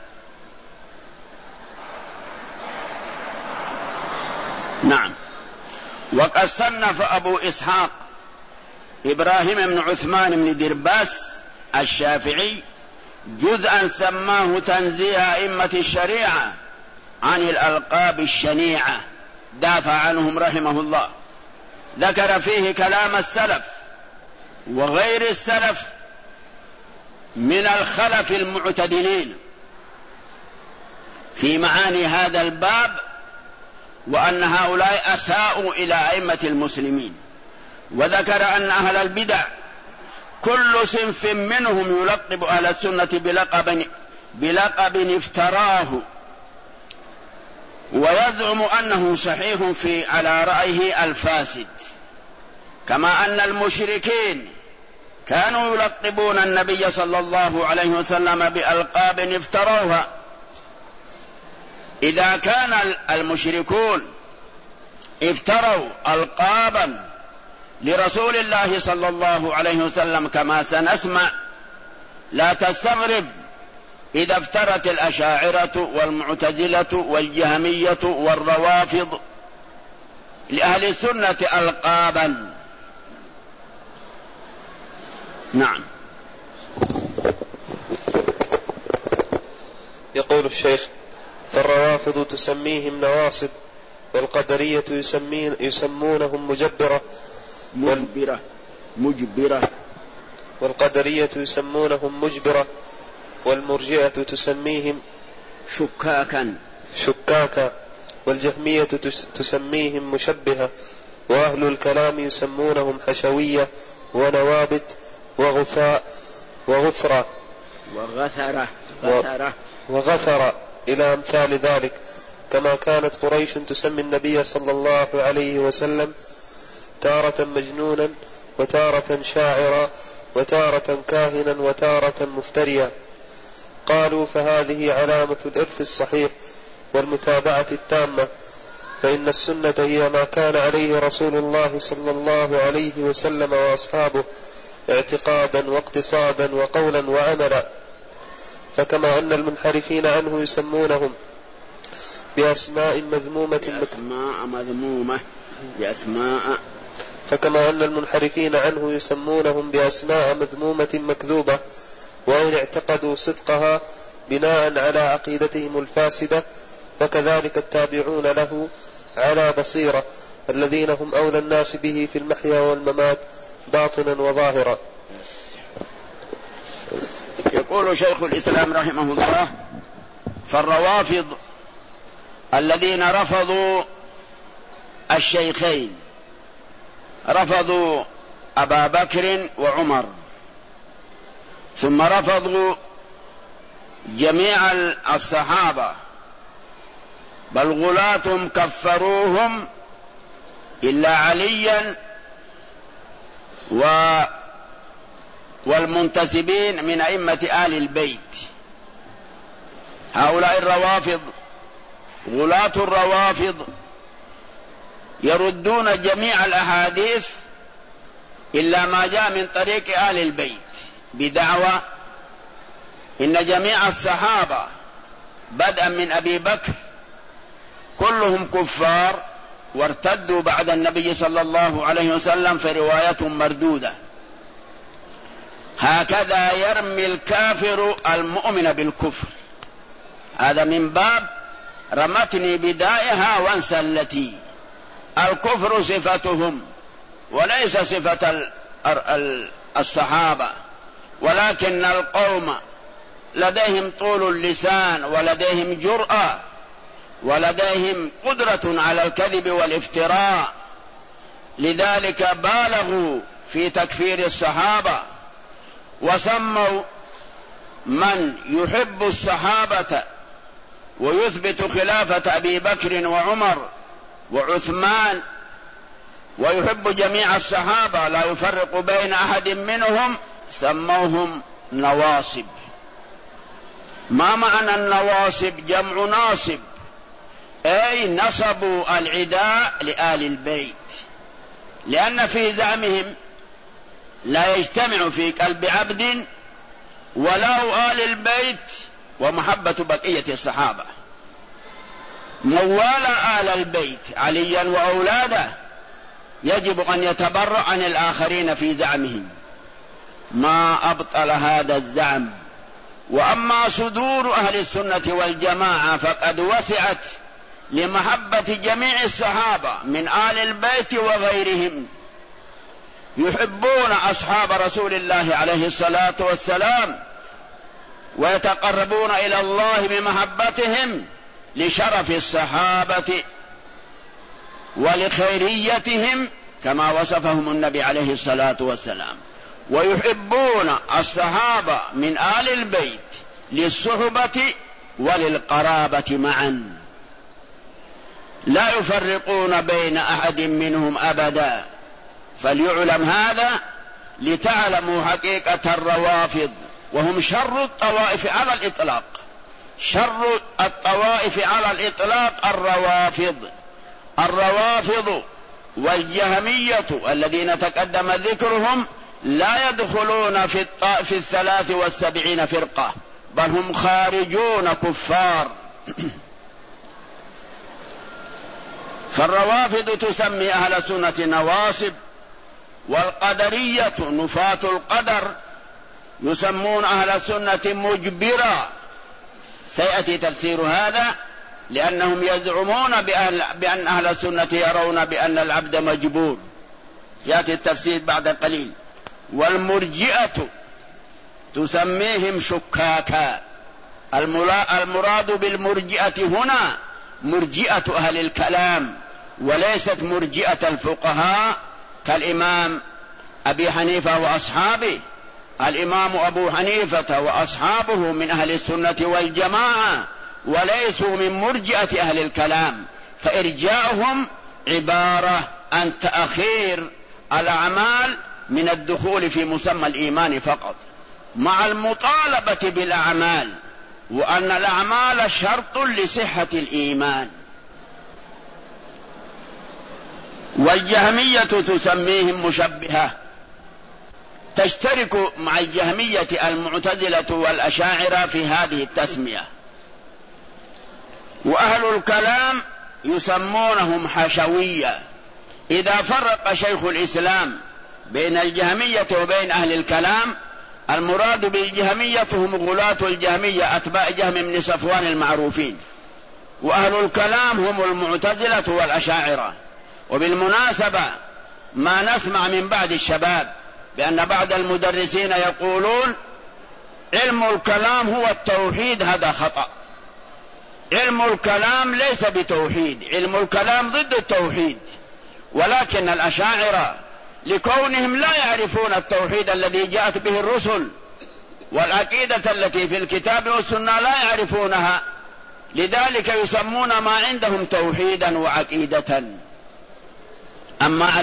نعم. وقد صنف أبو إسحاق إبراهيم بن عثمان بن درباس الشافعي جزءا سماه تنزيه أئمة الشريعة عن الألقاب الشنيعة، دافع عنهم رحمه الله، ذكر فيه كلام السلف وغير السلف من الخلف المعتدلين في معاني هذا الباب، وأن هؤلاء أساءوا إلى أئمة المسلمين. وذكر أن أهل البدع كل صنف منهم يلقب أهل السنة بلقب افتراه ويزعم أنه صحيح على رأيه الفاسد، كما أن المشركين كانوا يلقبون النبي صلى الله عليه وسلم بألقاب افتروها. إذا كان المشركون افتروا ألقابا لرسول الله صلى الله عليه وسلم كما سنسمع، لا تستغرب إذا افترت الأشاعرة والمعتزلة والجهمية والروافض لأهل السنة ألقابا. نعم. يقول الشيخ: فالروافض تسميهم نواصب، والقدرية يسمونهم مجبرة والقدرية يسمونهم مجبرة، والمرجئة تسميهم شكاكا، والجهمية تسميهم مشبهة، وأهل الكلام يسمونهم حشوية ونوابت وغثاء وغثرة وغثرة إلى أمثال ذلك، كما كانت قريش تسمي النبي صلى الله عليه وسلم تارة مجنونا وتارة شاعرا وتارة كاهنا وتارة مفتريا. قالوا: فهذه علامة الإرث الصحيح والمتابعة التامة، فإن السنة هي ما كان عليه رسول الله صلى الله عليه وسلم وأصحابه اعتقادا واقتصادا وقولا وعملا. فكما أن المنحرفين عنه يسمونهم بأسماء مذمومة فكما أن المنحرفين عنه يسمونهم بأسماء مذمومة مكذوبة، وإن اعتقدوا صدقها بناء على عقيدتهم الفاسدة، فكذلك التابعون له على بصيرة الذين هم أولى الناس به في المحيا والممات باطنا وظاهرا. يقول شيخ الإسلام رحمه الله: فالروافض الذين رفضوا الشيخين، رفضوا أبا بكر وعمر، ثم رفضوا جميع الصحابة، بل غلاتهم كفروهم إلا عليا والمنتسبين من أئمة آل البيت. هؤلاء الروافض غلاة الروافض يردون جميع الأحاديث إلا ما جاء من طريق آل البيت بدعوى إن جميع الصحابة بدءا من أبي بكر كلهم كفار وارتدوا بعد النبي صلى الله عليه وسلم، فرواية مردودة. هكذا يرمي الكافر المؤمن بالكفر، هذا من باب رمتني بدائها وانسلتي. الكفر صفتهم وليس صفة الصحابة، ولكن القوم لديهم طول اللسان ولديهم جرأة ولديهم قدرة على الكذب والافتراء، لذلك بالغوا في تكفير الصحابة، وسموا من يحب الصحابة ويثبت خلافة أبي بكر وعمر وعثمان ويحب جميع الصحابة لا يفرق بين أحد منهم، سموهم نواصب. ما معنى النواصب؟ جمع ناصب، أي نصبوا العداء لآل البيت، لأن في زعمهم لا يجتمع في قلب عبد ولا آل البيت ومحبة بقية الصحابة. موالى آل البيت عليا وأولاده يجب أن يتبرأ عن الآخرين في زعمهم، ما أبطل هذا الزعم. وأما صدور أهل السنة والجماعة فقد وسعت لمحبة جميع الصحابة من آل البيت وغيرهم، يحبون أصحاب رسول الله عليه الصلاة والسلام ويتقربون إلى الله بمحبتهم لشرف الصحابة ولخيريتهم كما وصفهم النبي عليه الصلاة والسلام، ويحبون الصحابة من آل البيت للصحبة وللقرابة معا، لا يفرقون بين أحد منهم أبدا. فليعلم هذا لتعلموا حقيقة الروافض، وهم شر الطوائف على الإطلاق. شر الطوائف على الإطلاق الروافض والجهمية الذين تقدم ذكرهم لا يدخلون في 73 فرقة، بل هم خارجون كفار. فالروافض تسمي أهل السنة نواصب، والقدرية نفاة القدر يسمون أهل السنة مجبرة. سيأتي تفسير هذا، لأنهم يزعمون بأن أهل السنة يرون بأن العبد مجبور، يأتي التفسير بعد قليل. والمرجئة تسميهم شكاكا. المراد بالمرجئة هنا مرجئة أهل الكلام، وليست مرجئة الفقهاء كالإمام أبي حنيفة وأصحابه. الإمام أبو حنيفة وأصحابه من أهل السنة والجماعة، وليسوا من مرجئة أهل الكلام، فإرجاؤهم عبارة عن تأخير الأعمال من الدخول في مسمى الإيمان فقط، مع المطالبة بالأعمال، وأن الأعمال شرط لصحة الإيمان. والجهمية تسميهم مشبهة، تشترك مع الجهمية المعتزلة والأشاعرة في هذه التسمية. وأهل الكلام يسمونهم حشوية. إذا فرق شيخ الإسلام بين الجهمية وبين أهل الكلام، المراد بالجهمية هم غلاة الجهمية أتباع جهم بن صفوان المعروفين، وأهل الكلام هم المعتزلة والأشاعرة. وبالمناسبة ما نسمع من بعض الشباب بأن بعض المدرسين يقولون علم الكلام هو التوحيد، هذا خطأ. علم الكلام ليس بتوحيد، علم الكلام ضد التوحيد. ولكن الأشاعرة لكونهم لا يعرفون التوحيد الذي جاءت به الرسل والعقيدة التي في الكتاب والسنة لا يعرفونها، لذلك يسمون ما عندهم توحيدا وعقيدة. أما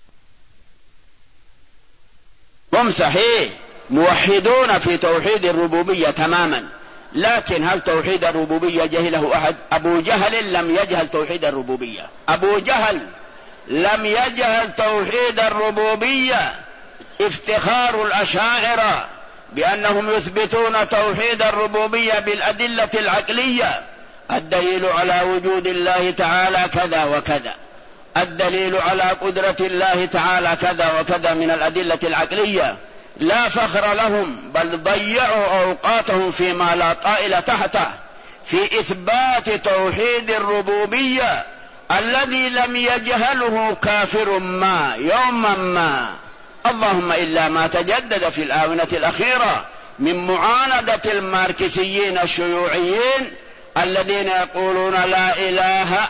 هم صحيح موحدون في توحيد الربوبية تماما، لكن هل توحيد الربوبية جهله أحد؟ أبو جهل لم يجهل توحيد الربوبية. أبو جهل لم يجهل توحيد الربوبية. افتخار الأشاعرة بأنهم يثبتون توحيد الربوبية بالأدلة العقلية، الدليل على وجود الله تعالى كذا وكذا، الدليل على قدرة الله تعالى كذا وكذا من الأدلة العقلية. لا فخر لهم، بل ضيعوا أوقاتهم فيما لا طائل تحته في إثبات توحيد الربوبية الذي لم يجهله كافر ما يوما ما، اللهم إلا ما تجدد في الآونة الأخيرة من معاندة الماركسيين الشيوعيين الذين يقولون لا إله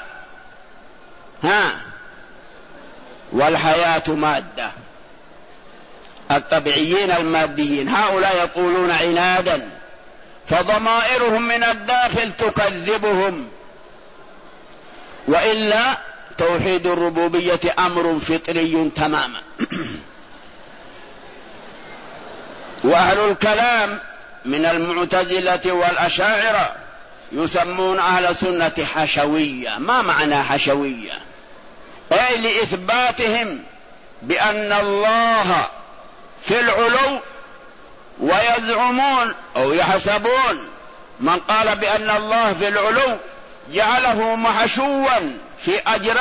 والحياة مادة، الطبيعيين الماديين، هؤلاء يقولون عنادا، فضمائرهم من الداخل تكذبهم. وإلا توحيد الربوبية أمر فطري تماما. وأهل الكلام من المعتزلة والأشاعرة يسمون أهل سنة حشوية. ما معنى حشوية؟ أي لإثباتهم بأن الله في العلو، ويزعمون أو يحسبون من قال بأن الله في العلو جعله محشوا في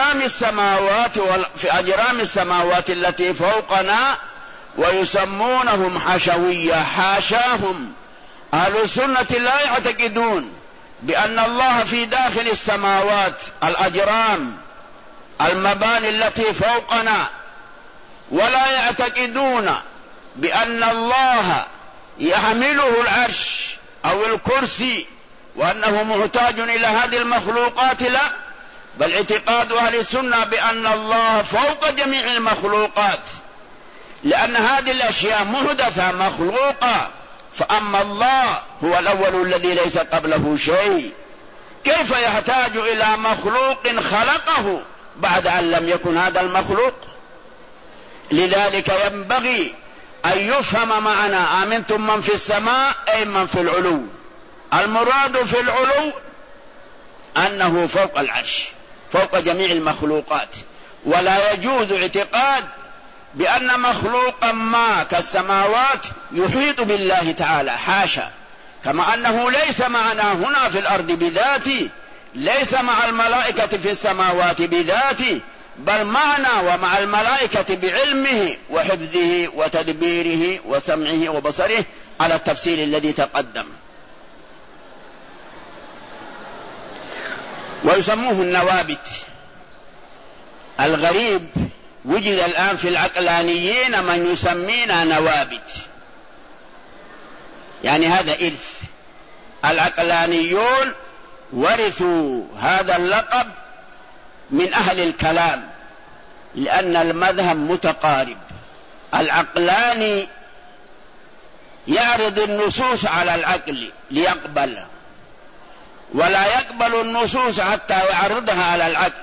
أجرام السماوات التي فوقنا، ويسمونهم حشوية. حاشاهم، أهل السنة لا يعتقدون بأن الله في داخل السماوات، الأجرام، المباني التي فوقنا، ولا يعتقدون بأن الله يحمله العرش أو الكرسي وأنه محتاج إلى هذه المخلوقات. لا، بل اعتقاد أهل السنة بأن الله فوق جميع المخلوقات، لأن هذه الأشياء محدثة مخلوقة، فأما الله هو الأول الذي ليس قبله شيء، كيف يحتاج إلى مخلوق خلقه بعد أن لم يكن هذا المخلوق؟ لذلك ينبغي أن يفهم معنى آمنتم من في السماء أي من في العلو. المراد في العلو أنه فوق العرش، فوق جميع المخلوقات. ولا يجوز اعتقاد بأن مخلوقا ما كالسماوات يحيط بالله تعالى، حاشا. كما أنه ليس معنا هنا في الأرض بذاته، ليس مع الملائكة في السماوات بذاته، بل معنا ومع الملائكة بعلمه وحفظه وتدبيره وسمعه وبصره، على التفصيل الذي تقدم. ويسموه النوابت. الغريب وجد الآن في العقلانيين من يسمينا نوابت، يعني هذا إرث. العقلانيون ورثوا هذا اللقب من أهل الكلام، لأن المذهب متقارب. العقلاني يعرض النصوص على العقل ليقبل، ولا يقبل النصوص حتى يعرضها على العقل.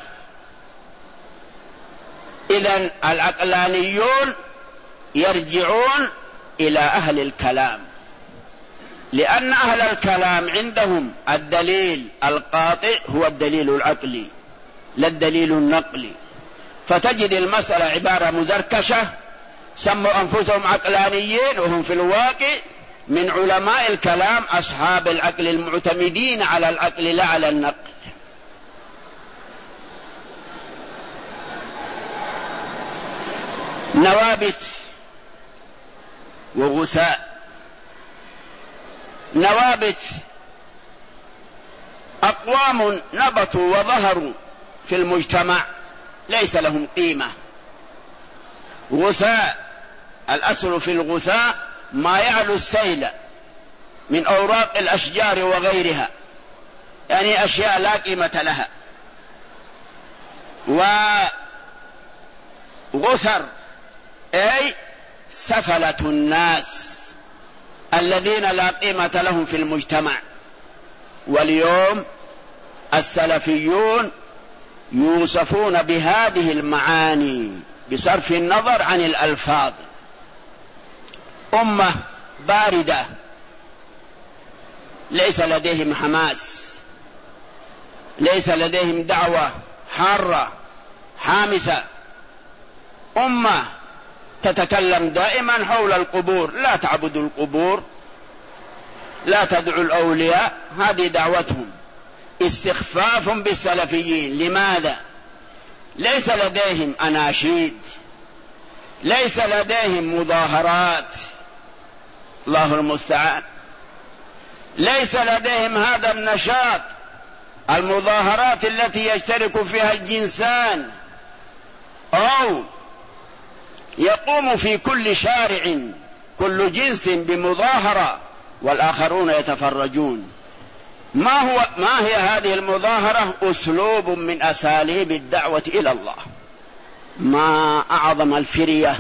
إذن العقلانيون يرجعون إلى أهل الكلام، لأن أهل الكلام عندهم الدليل القاطع هو الدليل العقلي لا الدليل النقلي. فتجد المسألة عبارة مزركشة، سموا أنفسهم عقلانيين وهم في الواقع من علماء الكلام أصحاب العقل المعتمدين على العقل لا على النقل. نوابت وغثاء. نوابت أقوام نبتوا وظهروا في المجتمع ليس لهم قيمة. غثاء، الأصل في الغثاء ما يعلو السيل من أوراق الأشجار وغيرها، يعني أشياء لا قيمة لها. وغثر أي سفلة الناس الذين لا قيمة لهم في المجتمع. واليوم السلفيون يوصفون بهذه المعاني بصرف النظر عن الألفاظ. أمة باردة ليس لديهم حماس، ليس لديهم دعوة حارة حامسة. أمة تتكلم دائما حول القبور، لا تعبد القبور، لا تدعو الأولياء، هذه دعوتهم. استخفاف بالسلفيين. لماذا؟ ليس لديهم أناشيد، ليس لديهم مظاهرات، الله المستعان، ليس لديهم هذا النشاط، المظاهرات التي يشترك فيها الجنسان، أو يقوم في كل شارع كل جنس بمظاهرة والآخرون يتفرجون. ما هي هذه المظاهرة؟ أسلوب من أساليب الدعوة إلى الله. ما أعظم الفرية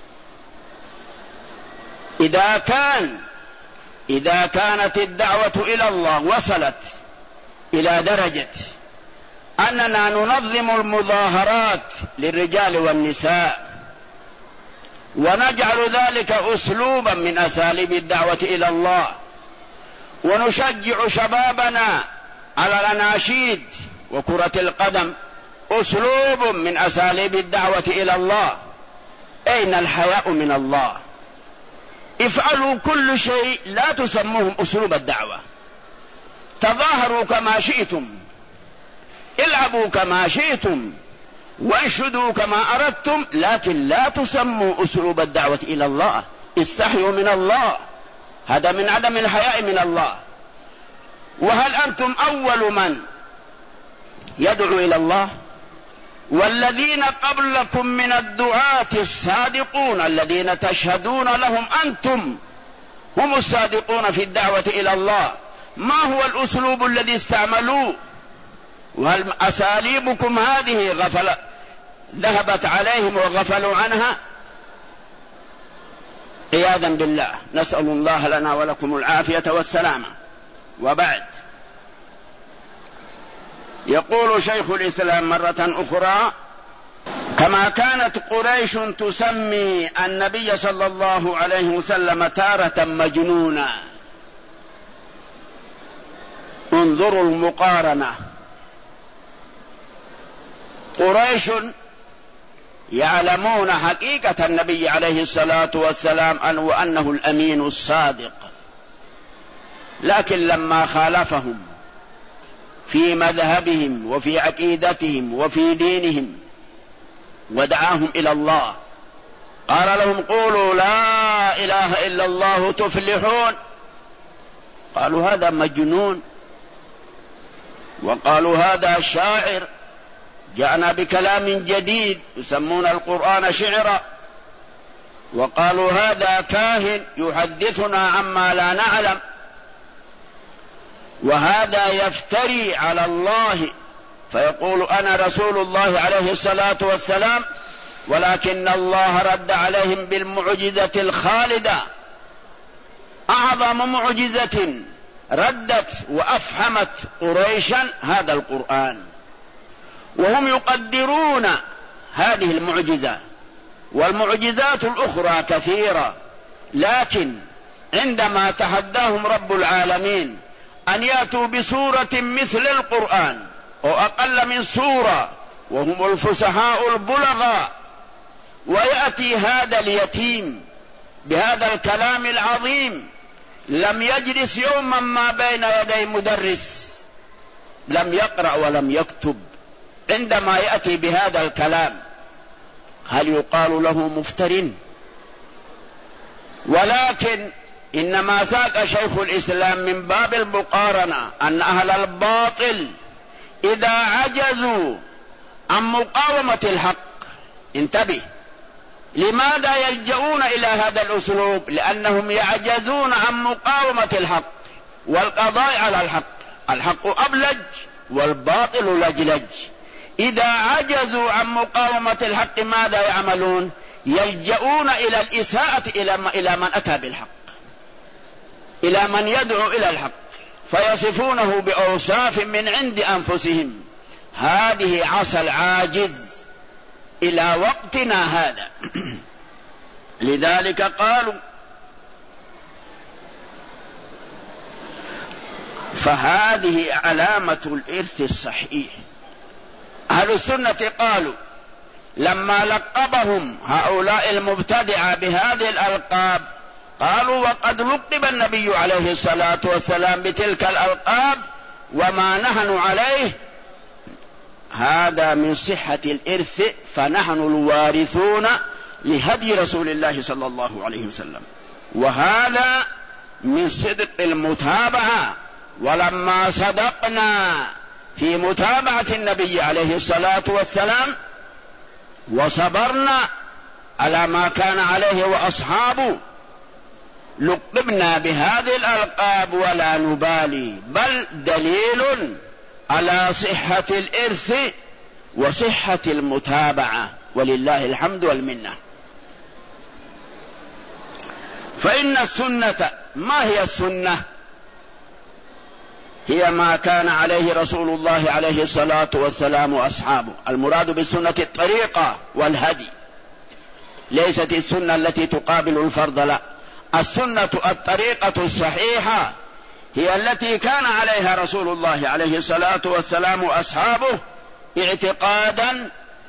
إذا كانت الدعوة إلى الله وصلت إلى درجة أننا ننظم المظاهرات للرجال والنساء ونجعل ذلك أسلوبا من أساليب الدعوة إلى الله، ونشجع شبابنا على الأناشيد وكرة القدم أسلوب من أساليب الدعوة إلى الله، أين الحياء من الله؟ افعلوا كل شيء لا تسموهم أسلوب الدعوة. تظاهروا كما شئتم، العبوا كما شئتم، وانشدوا كما أردتم، لكن لا تسموا أسلوب الدعوة إلى الله. استحيوا من الله، هذا من عدم الحياء من الله. وهل أنتم أول من يدعو إلى الله؟ والذين قبلكم من الدعاة الصادقون الذين تشهدون لهم أنتم هم الصادقون في الدعوة إلى الله، ما هو الأسلوب الذي استعملوه؟ وهل أساليبكم هذه ذهبت عليهم وغفلوا عنها؟ عياذا بالله، نسأل الله لنا ولكم العافية والسلامة. وبعد، يقول شيخ الإسلام مرة أخرى: كما كانت قريش تسمي النبي صلى الله عليه وسلم تارة مجنونا. انظروا المقارنة، قريش يعلمون حقيقة النبي عليه الصلاة والسلام وأنه الأمين الصادق، لكن لما خالفهم في مذهبهم وفي عقيدتهم وفي دينهم ودعاهم إلى الله قال لهم: قولوا لا إله إلا الله تفلحون. قالوا هذا مجنون، وقالوا هذا شاعر، جاءنا بكلام جديد، يسمون القرآن شعرا، وقالوا هذا كاهن يحدثنا عما لا نعلم، وهذا يفتري على الله فيقول أنا رسول الله عليه الصلاة والسلام، ولكن الله رد عليهم بالمعجزة الخالدة. أعظم معجزة ردت وأفهمت قريشا هذا القرآن، وهم يقدرون هذه المعجزة، والمعجزات الأخرى كثيرة، لكن عندما تحداهم رب العالمين أن يأتوا بسورة مثل القرآن أو أقل من سورة وهم الفصحاء البلغاء، ويأتي هذا اليتيم بهذا الكلام العظيم، لم يجلس يوما ما بين يدي مدرس، لم يقرأ ولم يكتب، عندما يأتي بهذا الكلام هل يقال له مفتر؟ ولكن إنما ساق شيخ الإسلام من باب المقارنة أن أهل الباطل إذا عجزوا عن مقاومة الحق، انتبه، لماذا يلجؤون إلى هذا الأسلوب؟ لأنهم يعجزون عن مقاومة الحق والقضاء على الحق، الحق أبلج والباطل لجلج. إذا عجزوا عن مقاومة الحق ماذا يعملون؟ يلجؤون إلى الإساءة إلى من أتى بالحق، إلى من يدعو إلى الحق، فيصفونه بأوصاف من عند أنفسهم. هذه عصا العاجز إلى وقتنا هذا. لذلك قالوا، فهذه علامة الإرث الصحيح. أهل السنة قالوا لما لقبهم هؤلاء المبتدعة بهذه الألقاب، قالوا وقد لقب النبي عليه الصلاة والسلام بتلك الألقاب وما نحن عليه هذا من صحة الإرث، فنحن الوارثون لهدي رسول الله صلى الله عليه وسلم، وهذا من صدق المتابعة. ولما صدقنا في متابعة النبي عليه الصلاة والسلام وصبرنا على ما كان عليه وأصحابه، لقبنا بهذه الألقاب ولا نبالي، بل دليل على صحة الإرث وصحة المتابعة، ولله الحمد والمنة. فإن السنة، ما هي السنة؟ هي ما كان عليه رسول الله عليه الصلاة والسلام وأصحابه. المراد بالسنة الطريقة والهدي، ليست السنة التي تقابل الفرض، لا، السنة الطريقة الصحيحة هي التي كان عليها رسول الله عليه الصلاة والسلام وأصحابه اعتقادا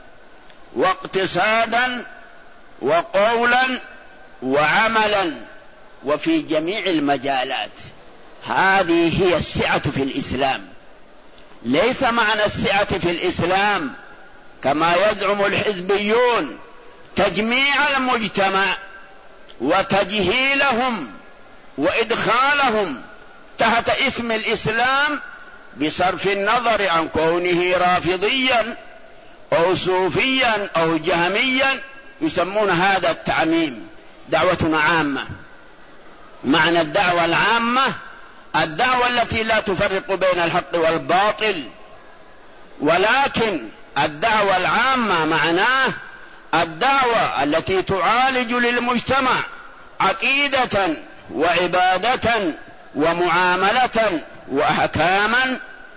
واقتصادا وقولا وعملا وفي جميع المجالات. هذه هي السعة في الإسلام. ليس معنى السعة في الإسلام كما يزعم الحزبيون تجميع المجتمع وتجهيلهم وإدخالهم تحت اسم الإسلام بصرف النظر عن كونه رافضيا أو صوفيا أو جهميا، يسمون هذا التعميم. دعوتنا عامة. معنى الدعوة العامة الدعوة التي لا تفرق بين الحق والباطل، ولكن الدعوة العامة معناه الدعوة التي تعالج للمجتمع عقيدة وعبادة ومعاملة وأحكاما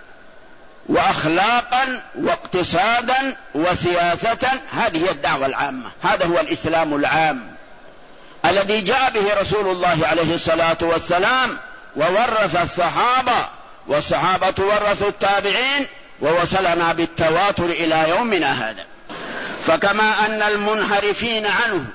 وأخلاقا واقتصادا وسياسة. هذه هي الدعوة العامة. هذا هو الإسلام العام الذي جاء به رسول الله عليه الصلاة والسلام وورث الصحابة، والصحابة ورثوا التابعين، ووصلنا بالتواتر إلى يومنا هذا. فكما أن المنحرفين عنه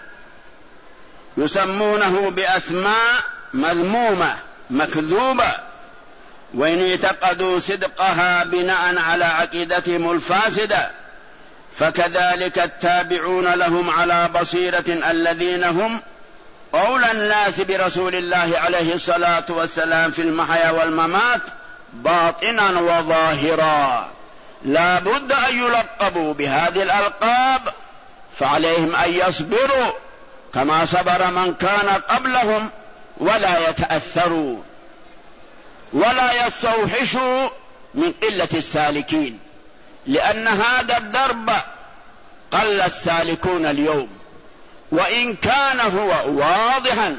يسمونه بأسماء مذمومة مكذوبة وإن اعتقدوا صدقها بناء على عقيدتهم الفاسدة، فكذلك التابعون لهم على بصيرة الذين هم أولى الناس برسول الله عليه الصلاة والسلام في المحيا والممات باطنا وظاهرا، لا بد أن يلقبوا بهذه الألقاب، فعليهم أن يصبروا كما صبر من كان قبلهم، ولا يتأثروا ولا يستوحشوا من قلة السالكين، لأن هذا الدرب قل السالكون اليوم، وإن كان هو واضحا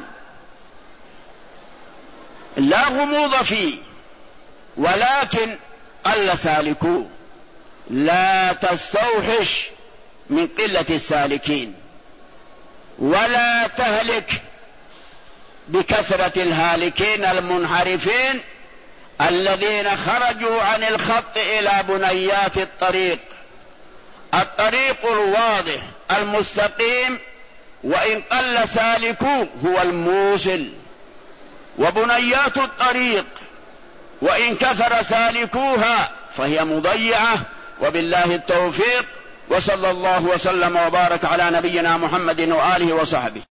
لا غموض فيه، ولكن قل سالكوه. لا تستوحش من قلة السالكين، ولا تهلك بكثرة الهالكين المنحرفين الذين خرجوا عن الخط إلى بنيات الطريق. الطريق الواضح المستقيم وإن قل سالكوه هو الموصل، وبنيات الطريق وإن كثر سالكوها فهي مضيعة. وبالله التوفيق، وصلى الله وسلم وبارك على نبينا محمد وآله وصحبه.